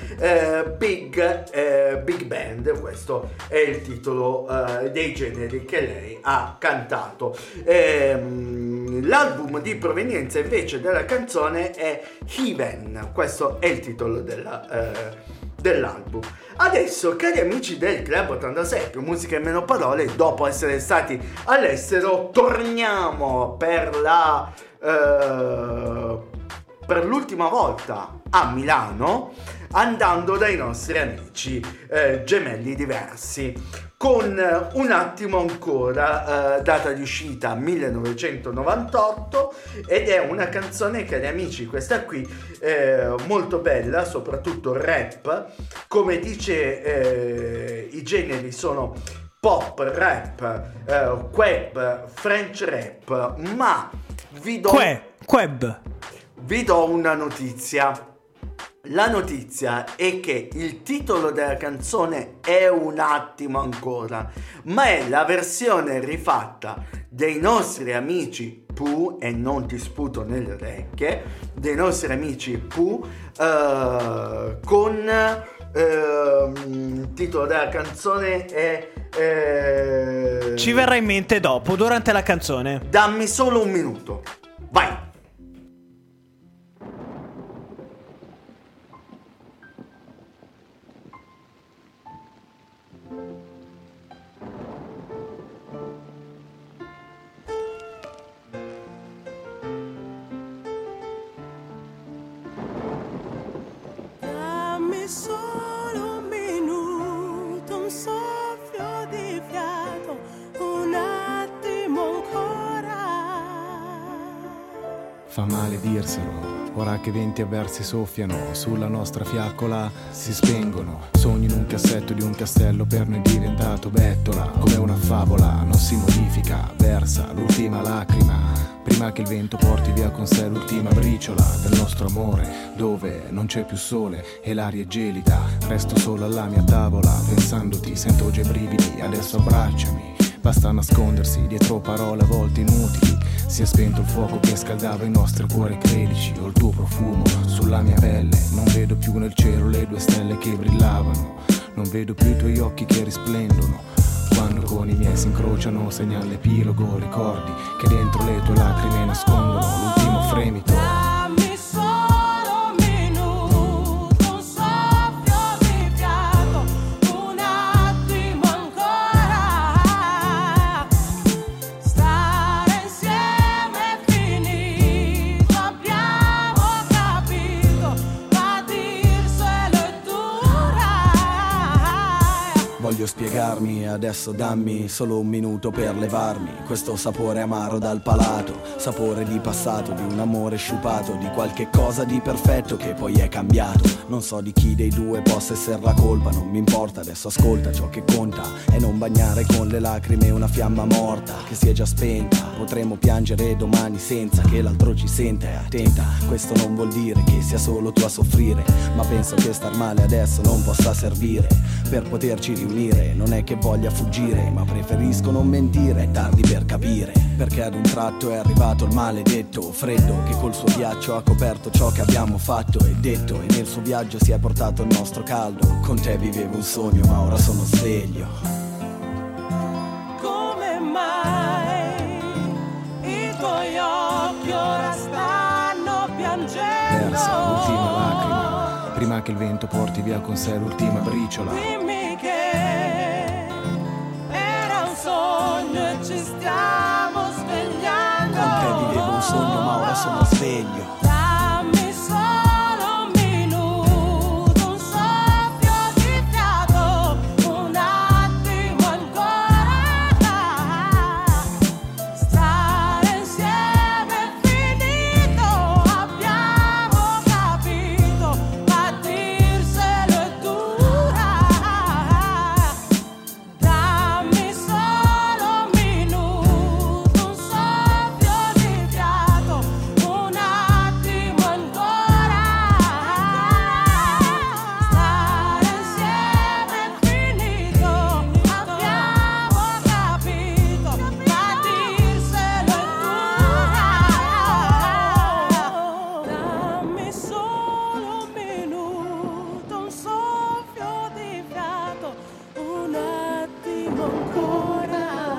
big band. Questo è il titolo dei generi che lei ha cantato. L'album di provenienza invece della canzone è Heaven. Questo è il titolo dell'album. Adesso, cari amici del Club 86 più musica e meno parole, dopo essere stati all'estero, torniamo per l'ultima volta a Milano, andando dai nostri amici Gemelli Diversi, con Un attimo ancora, data di uscita 1998, ed è una canzone, cari amici, questa qui molto bella, soprattutto rap. Come dice, i generi sono pop, rap, queb, French rap, ma vi do una notizia. La notizia è che il titolo della canzone è Un attimo ancora, ma è la versione rifatta dei nostri amici Pooh, e non ti sputo nelle orecchie, dei nostri amici Pooh, con il titolo della canzone è ci verrà in mente dopo, durante la canzone. Dammi solo un minuto, vai. Solo un minuto, un soffio di fiato, un attimo ancora. Fa male dirselo, ora che venti avversi soffiano sulla nostra fiaccola, si spengono. Sogni in un cassetto di un castello per noi diventato bettola, come una favola, non si modifica, versa l'ultima lacrima, prima che il vento porti via con sé l'ultima briciola del nostro amore, dove non c'è più sole e l'aria è gelida. Resto solo alla mia tavola, pensandoti, sento già i brividi, adesso abbracciami. Basta nascondersi dietro parole a volte inutili. Si è spento il fuoco che scaldava i nostri cuori, credici. Ho il tuo profumo sulla mia pelle, non vedo più nel cielo le due stelle che brillavano, non vedo più i tuoi occhi che risplendono. Quando con i miei si incrociano segna l'epilogo, ricordi che dentro le tue lacrime nascondono l'ultimo fremito. Dammi solo un minuto, un soffio di fiato, un attimo ancora. Stare insieme. voglio spiegarmi, adesso dammi solo un minuto per levarmi questo sapore amaro dal palato, sapore di passato, di un amore sciupato, di qualche cosa di perfetto che poi è cambiato. Non so di chi dei due possa essere la colpa, non mi importa, adesso ascolta, ciò che conta è non bagnare con le lacrime una fiamma morta che si è già spenta. Potremmo piangere domani senza che l'altro ci senta, e attenta, questo non vuol dire che sia solo tu a soffrire, ma penso che star male adesso non possa servire per poterci riunire. Non è che voglia fuggire, ma preferisco non mentire, è tardi per capire perché ad un tratto è arrivato il maledetto freddo che col suo ghiaccio ha coperto ciò che abbiamo fatto e detto, e nel suo viaggio si è portato il nostro caldo. Con te vivevo un sogno ma ora sono sveglio. Come mai i tuoi occhi ora stanno piangendo? Versa l'ultima lacrima prima che il vento porti via con sé l'ultima briciola. Dimmi che era un sogno e ci stiamo svegliando. Con te vivevo un sogno ma ora sono sveglio. Dammi solo un minuto, un soffio di fiato, un attimo ancora. Stare insieme è finito, abbiamo capito, ma dirselo è dura. Dammi solo un minuto, un soffio di fiato, un attimo ancora. Stare insieme è finito, abbiamo capito, ma dirselo è dura. Dammi solo un minuto, un soffio di fiato, un attimo ancora.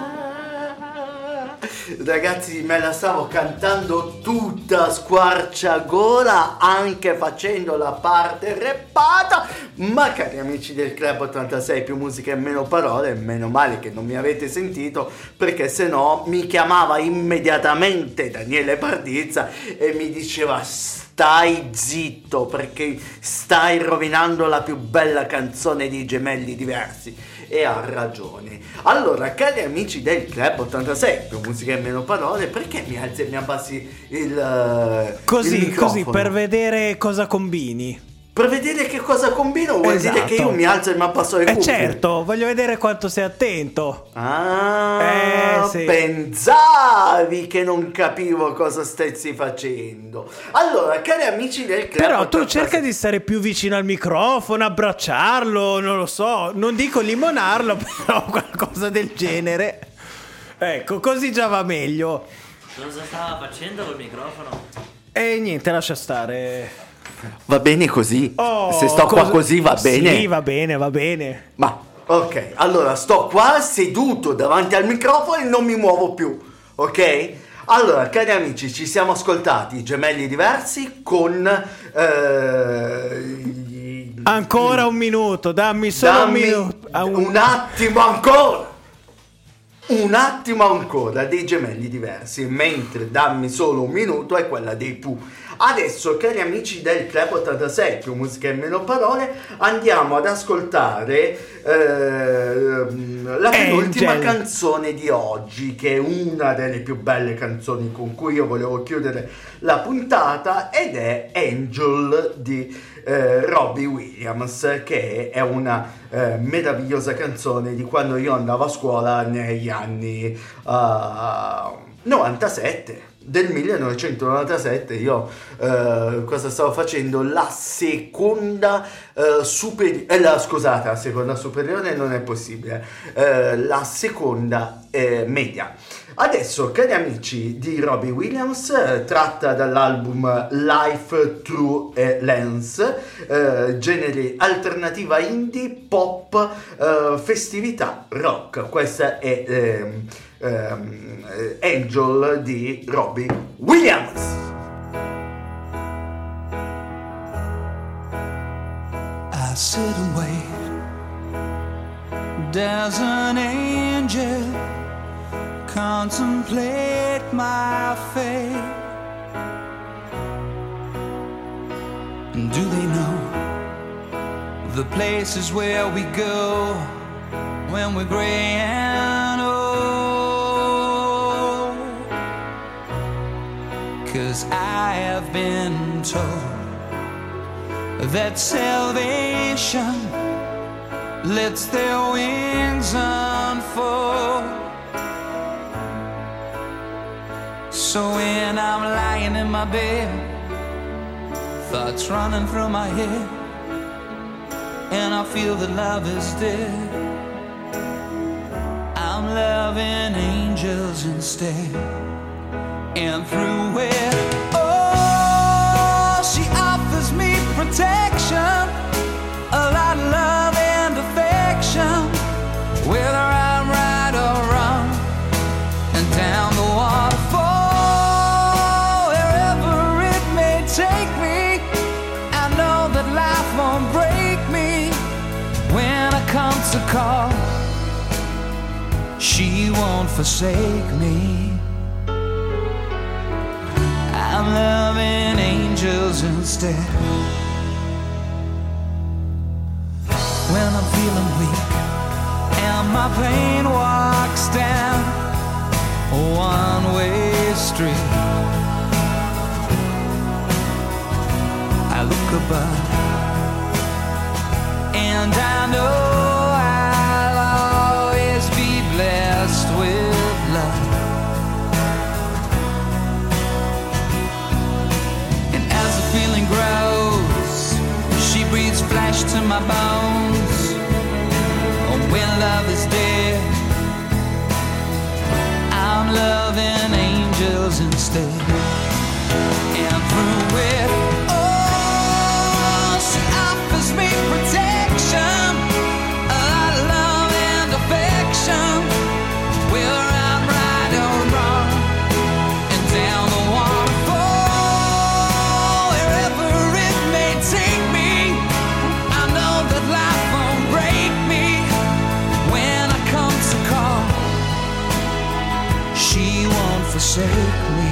Ragazzi, me la stavo cantando tutta a squarciagola, anche facendo la parte rappata. Ma cari amici del Club 86 più musica e meno parole, meno male che non mi avete sentito, perché sennò mi chiamava immediatamente Daniele Pardizza e mi diceva: stai zitto perché stai rovinando la più bella canzone di Gemelli Diversi. E ha ragione. Allora, cari amici del Club 86 più musica e meno parole, perché mi alzi e mi abbassi il Così, microfono? per vedere cosa combini. Per vedere che cosa combino, vuol dire che io mi alzo e mi abbasso le cuffie? Certo, voglio vedere quanto sei attento. Sì. Pensavi che non capivo cosa stessi facendo. Allora, cari amici del Club Però tu 86, cerca di stare più vicino al microfono, abbracciarlo, non lo so, non dico limonarlo, però qualcosa del genere. Ecco, così già va meglio. Cosa stava facendo col microfono? E niente, lascia stare. Va bene così? Oh, se sto qua così va bene? Sì, va bene, va bene. Ma ok, allora sto qua seduto davanti al microfono e non mi muovo più, ok? Allora, cari amici, ci siamo ascoltati Gemelli Diversi con ancora un minuto, dammi solo un minuto. Un attimo ancora. Un attimo ancora dei Gemelli Diversi, mentre Dammi solo un minuto è quella dei Pooh. Adesso, cari amici del Club 86 più musica e meno parole, andiamo ad ascoltare la penultima canzone di oggi, che è una delle più belle canzoni con cui io volevo chiudere la puntata, ed è Angel di Robbie Williams, che è una meravigliosa canzone di quando io andavo a scuola negli anni 97. Del 1997 io cosa stavo facendo? La seconda superiore, scusate, la seconda superiore non è possibile, la seconda media. Adesso, cari amici di Robbie Williams, tratta dall'album Life Through a Lens, genere alternativa indie, pop, festività, rock. Questa è Angel di Robbie Williams. I sit and wait. There's an angel, contemplate my fate. Do they know the places where we go when we're gray and old. 'Cause I have been told that salvation lets their wings unfold. So when I'm lying in my bed, thoughts running through my head, and I feel that love is dead, I'm loving angels instead. And through it, oh, she offers me protection, a lot of love and affection, whether I'm right or wrong, and down the waterfall, wherever it may take me, I know that life won't break me. When I come to call, she won't forsake me. I'm loving angels instead. When I'm feeling weak and my pain walks down a one-way street, I look above and I know I'll always be blessed with love. And as the feeling grows, she breathes flesh to my bones. Oh, when love is dead, I'm loving angels instead. And through it, oh, she offers me protection, a lot of love and affection, whether I'm right or wrong, and down the waterfall, wherever it may take me, I know that life won't break me. When I come to call, she won't forsake me.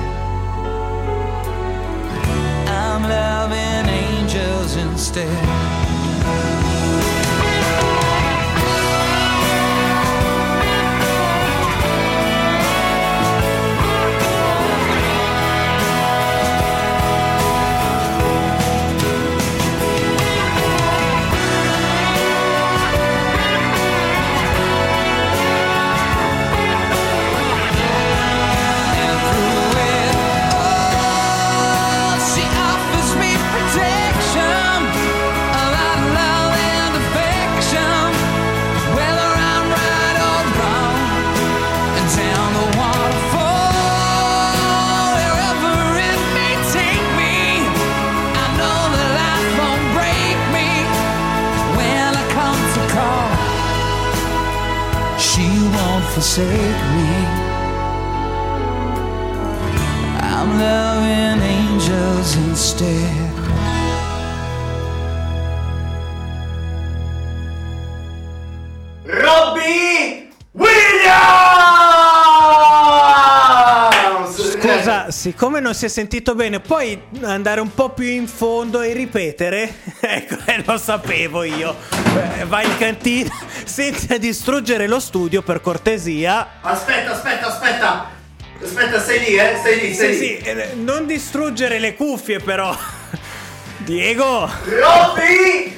I'm loving angels instead. Forsake me. I'm loving angels instead. Robbie Williams! Scusa, siccome non si è sentito bene, puoi andare un po' più in fondo e ripetere? Ecco, lo sapevo io. Vai in cantina senza distruggere lo studio, per cortesia. Aspetta, sei lì, Stai lì. Sì, non distruggere le cuffie però. Diego! Robbie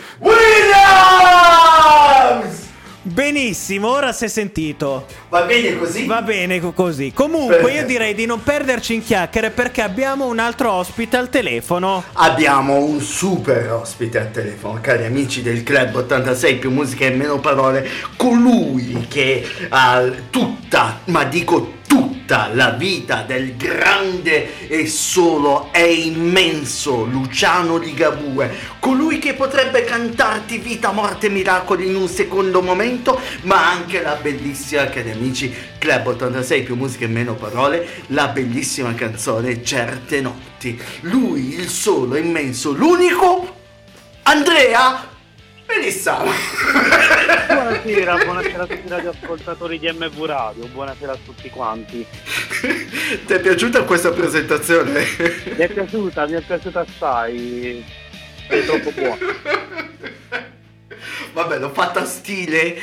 Williams! Benissimo, ora si è sentito. Va bene così? Va bene così. Comunque io direi di non perderci in chiacchiere, perché abbiamo un altro ospite al telefono. Abbiamo un super ospite al telefono, cari amici del Club 86 più musica e meno parole. Colui che ha tutta la vita del grande e solo e immenso Luciano Ligabue, colui che potrebbe cantarti vita, morte, miracoli in un secondo momento, ma anche la bellissima, cari amici, Club 86 più musica e meno parole, la bellissima canzone Certe notti. Lui, il solo, immenso, l'unico, Andrea Benissimo. Buonasera a tutti i radioascoltatori di MV Radio, buonasera a tutti quanti. Ti è piaciuta questa presentazione? Mi è piaciuta assai, è troppo buona. Vabbè, l'ho fatta stile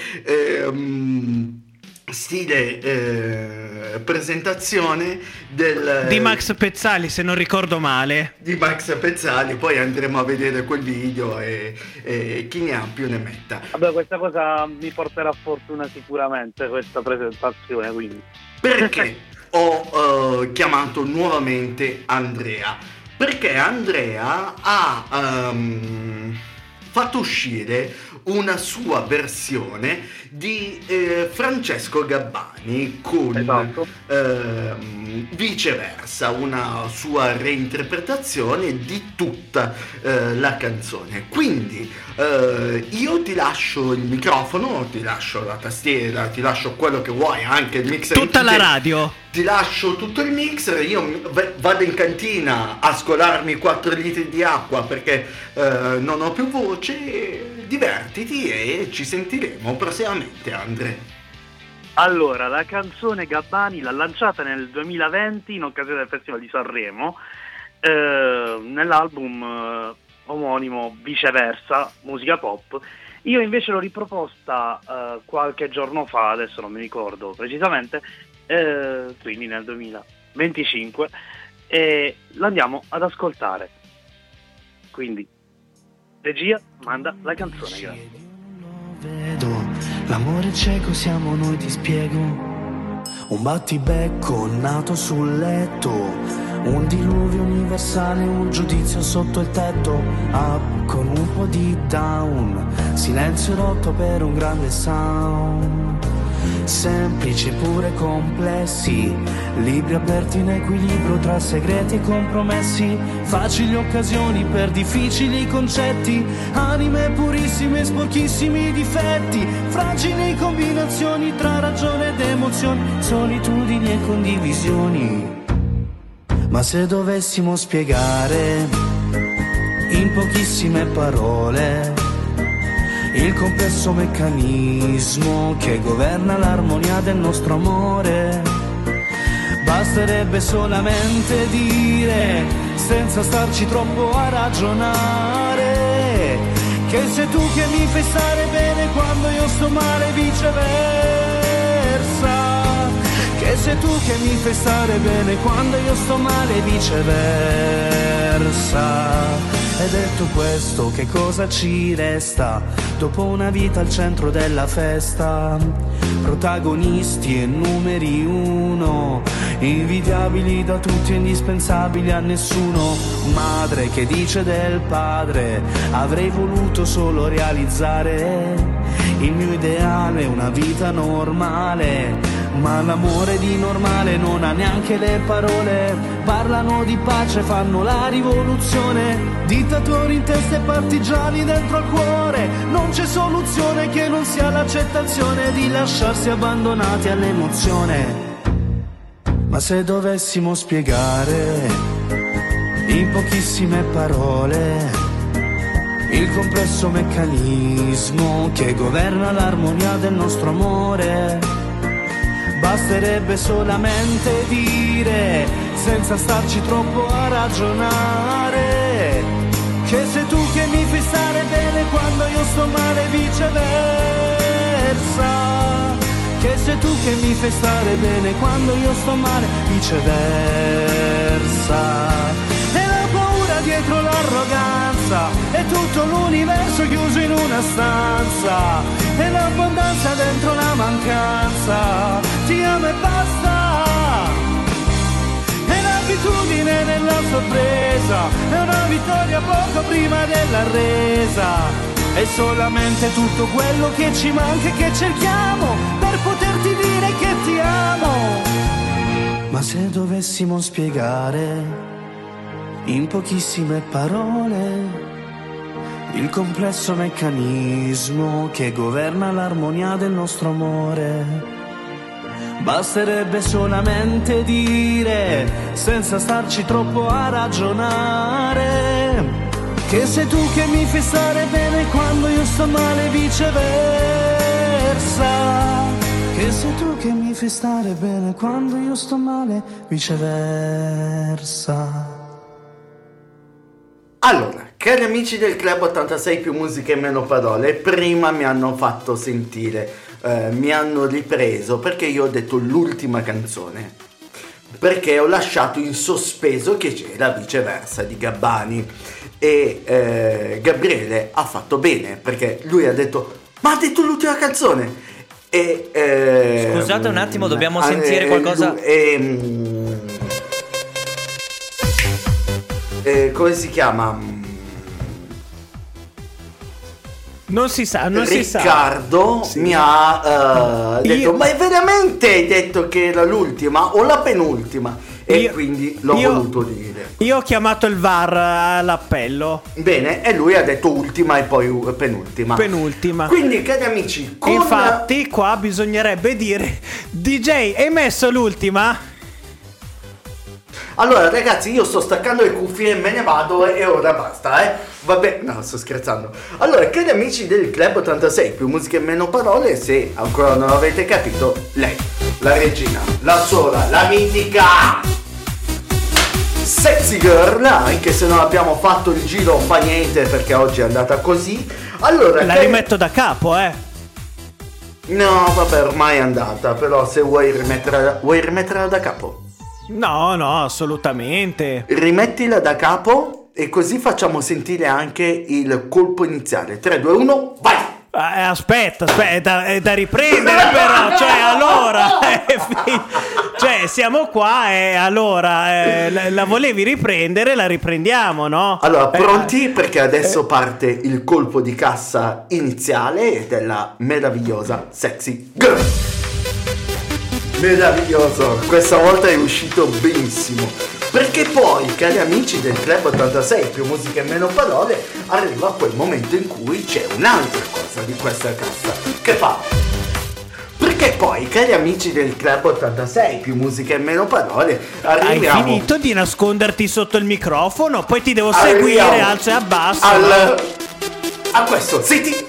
presentazione di Max Pezzali, se non ricordo male. Di Max Pezzali, poi andremo a vedere quel video e chi ne ha più ne metta. Vabbè, questa cosa mi porterà fortuna sicuramente, questa presentazione, quindi. Perché ho chiamato nuovamente Andrea? Perché Andrea ha fatto uscire una sua versione di Francesco Gabbani con Viceversa, una sua reinterpretazione di tutta la canzone. Quindi io ti lascio il microfono, ti lascio la tastiera, ti lascio quello che vuoi, anche il mixer, tutta la radio. Ti lascio tutto il mixer, io vado in cantina a scolarmi 4 litri di acqua perché non ho più voce. Divertiti e ci sentiremo prossimamente, Andre. Allora, la canzone Gabbani l'ha lanciata nel 2020 in occasione del Festival di Sanremo, nell'album omonimo Viceversa, musica pop. Io invece l'ho riproposta qualche giorno fa, adesso non mi ricordo precisamente, quindi nel 2025, e l'andiamo ad ascoltare. Quindi regia, manda la canzone, grazie. Vedo, l'amore cieco siamo noi, ti spiego. Un battibecco nato sul letto, un diluvio universale, un giudizio sotto il tetto. Up con un po' di down, silenzio rotto per un grande sound. Semplici pure complessi, libri aperti in equilibrio tra segreti e compromessi. Facili occasioni per difficili concetti, anime purissime e sporchissimi difetti. Fragili combinazioni tra ragione ed emozioni, solitudini e condivisioni. Ma se dovessimo spiegare in pochissime parole il complesso meccanismo che governa l'armonia del nostro amore, basterebbe solamente dire, senza starci troppo a ragionare, che sei tu che mi fai stare bene quando io sto male, viceversa. Che sei tu che mi fai stare bene quando io sto male, viceversa. E detto questo, che cosa ci resta dopo una vita al centro della festa? Protagonisti e numeri uno, invidiabili da tutti e indispensabili a nessuno. Madre che dice del padre, avrei voluto solo realizzare il mio ideale, una vita normale. Ma l'amore di normale non ha neanche le parole. Parlano di pace, fanno la rivoluzione. Dittatori in testa e partigiani dentro al cuore. Non c'è soluzione che non sia l'accettazione di lasciarsi abbandonati all'emozione. Ma se dovessimo spiegare in pochissime parole il complesso meccanismo che governa l'armonia del nostro amore, basterebbe solamente dire, senza starci troppo a ragionare, che sei tu che mi fai stare bene quando io sto male, viceversa. Che sei tu che mi fai stare bene quando io sto male, viceversa. E la paura dietro l'arroganza, è tutto l'universo chiuso in una stanza. E l'abbondanza dentro la mancanza, ti amo e basta. E l'abitudine nella sorpresa, è una vittoria poco prima della resa. È solamente tutto quello che ci manca e che cerchiamo per poterti dire che ti amo. Ma se dovessimo spiegare in pochissime parole il complesso meccanismo che governa l'armonia del nostro amore, basterebbe solamente dire, senza starci troppo a ragionare, che sei tu che mi fai stare bene quando io sto male, viceversa. Che sei tu che mi fai stare bene quando io sto male, viceversa. Allora, Cari amici del Club 86 più musica e meno parole, prima mi hanno fatto sentire, mi hanno ripreso perché io ho detto l'ultima canzone, perché ho lasciato in sospeso che c'era Viceversa di Gabbani e Gabriele ha fatto bene perché lui ha detto ma ha detto l'ultima canzone e scusate un attimo, dobbiamo sentire qualcosa. Come si chiama? Non si sa, non si sa. Riccardo mi ha detto ma veramente hai detto che era l'ultima o la penultima? E quindi l'ho voluto dire. Io ho chiamato il VAR all'appello. Bene, e lui ha detto ultima e poi penultima. Quindi cari amici, infatti qua bisognerebbe dire DJ, hai messo l'ultima? Allora ragazzi, io sto staccando le cuffie e me ne vado e ora basta, vabbè, no, sto scherzando. Allora, cari amici del Club 86 più musica e meno parole, se ancora non avete capito, lei, la regina, la sola, la mitica Sexy Girl, anche se non abbiamo fatto il giro fa niente perché oggi è andata così. Allora la rimetto da capo, No, vabbè, ormai è andata, però se vuoi rimetterla da capo. No, assolutamente. Rimettila da capo e così facciamo sentire anche il colpo iniziale. 3, 2, 1, vai! Aspetta, è da riprendere però, cioè allora, cioè siamo qua e allora la volevi riprendere, la riprendiamo, no? Allora, pronti? Perché adesso parte il colpo di cassa iniziale della meravigliosa Sexy Girl. Meraviglioso, questa volta è uscito benissimo, perché poi, cari amici del Club 86 più musica e meno parole, arriva quel momento in cui c'è un'altra cosa di questa cassa che fa. Perché poi, cari amici del Club 86 più musica e meno parole, arriviamo. Hai finito di nasconderti sotto il microfono? Poi ti devo seguire, alza e abbassa. A questo, zitti!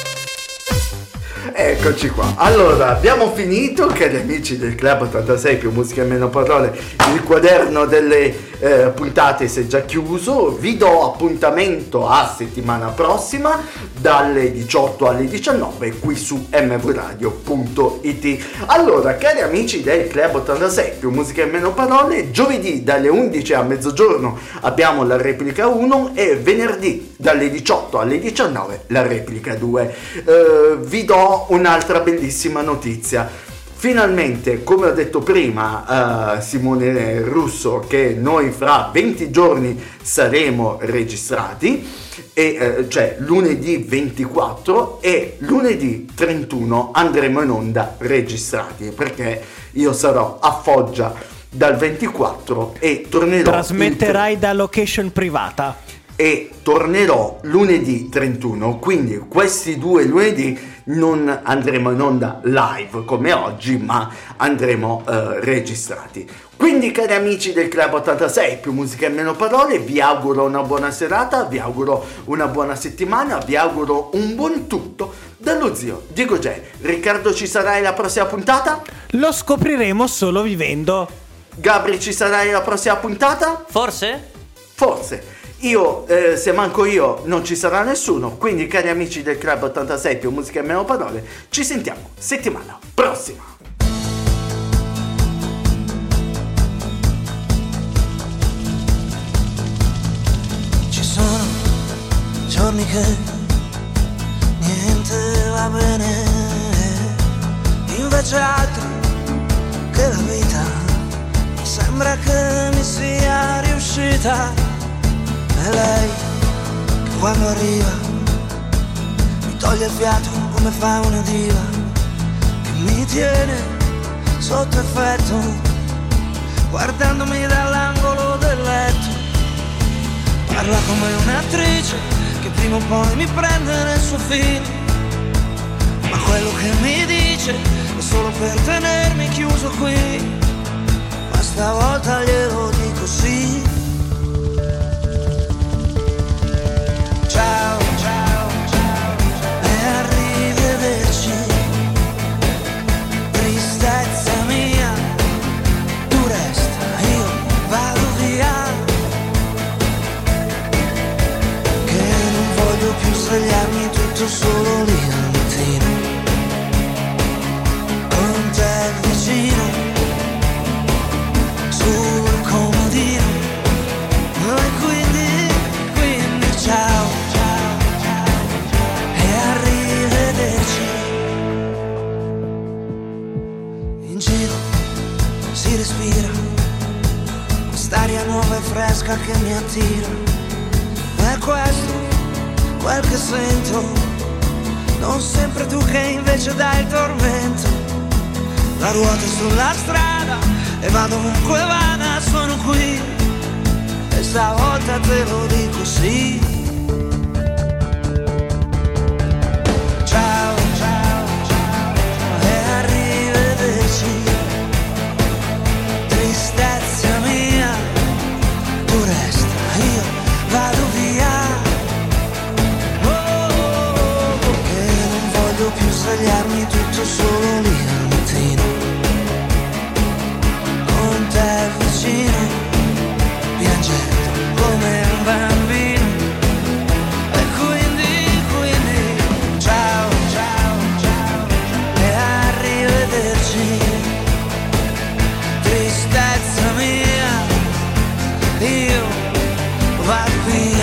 Eccoci qua. Allora, abbiamo finito, cari amici del Club 86 più musica e meno parole. Il quaderno delle puntate si è già chiuso. Vi do appuntamento a settimana prossima dalle 18 alle 19 qui su mvradio.it. Allora, cari amici del Club 86 più musica e meno parole, giovedì dalle 11 a mezzogiorno abbiamo la replica 1 e venerdì dalle 18 alle 19 la replica 2. Vi do un'altra bellissima notizia. Finalmente, come ho detto prima, Simone Russo, che noi fra 20 giorni saremo registrati, e cioè lunedì 24 e lunedì 31 andremo in onda registrati, perché io sarò a Foggia dal 24 e tornerò. Trasmetterai da location privata. E tornerò lunedì 31, quindi questi due lunedì non andremo in onda live come oggi, ma andremo registrati. Quindi, cari amici del Club 86 più musica e meno parole, vi auguro una buona serata, vi auguro una buona settimana, vi auguro un buon tutto dallo zio Diego J. Riccardo, ci sarai la prossima puntata? Lo scopriremo solo vivendo. Gabri, ci sarai la prossima puntata? Forse. Io, se manco io, non ci sarà nessuno. Quindi, cari amici del Club 86 più musica e meno parole, ci sentiamo settimana prossima. Ci sono giorni che niente va bene, invece altri che la vita sembra che mi sia riuscita. E lei, che quando arriva, mi toglie il fiato come fa una diva, che mi tiene sotto effetto, guardandomi dall'angolo del letto. Parla come un'attrice che prima o poi mi prende nel suo film, ma quello che mi dice è solo per tenermi chiuso qui, ma stavolta glielo dico sì. Ciao, ciao, ciao, e arrivederci. Tristezza mia, tu resta, io vado via. tutto solo lì al mattino, con te vicino, sul comodino, e quindi ciao, e arrivederci. In giro si respira quest'aria nuova e fresca che mi attira. È questo quel che sento, non sempre tu che invece dai il tormento. La ruota sulla strada e vado ovunque vada, sono qui e stavolta te lo dico sì. Ciao, ciao, ciao, e arrivederci. Tristezza mia, tu resta, io vado via. E non voglio più svegliarmi tutto solo lì al mattino, con te vicino, piangendo come un bambino. E quindi ciao, ciao, ciao, e arrivederci. Tristezza mia, io vado via.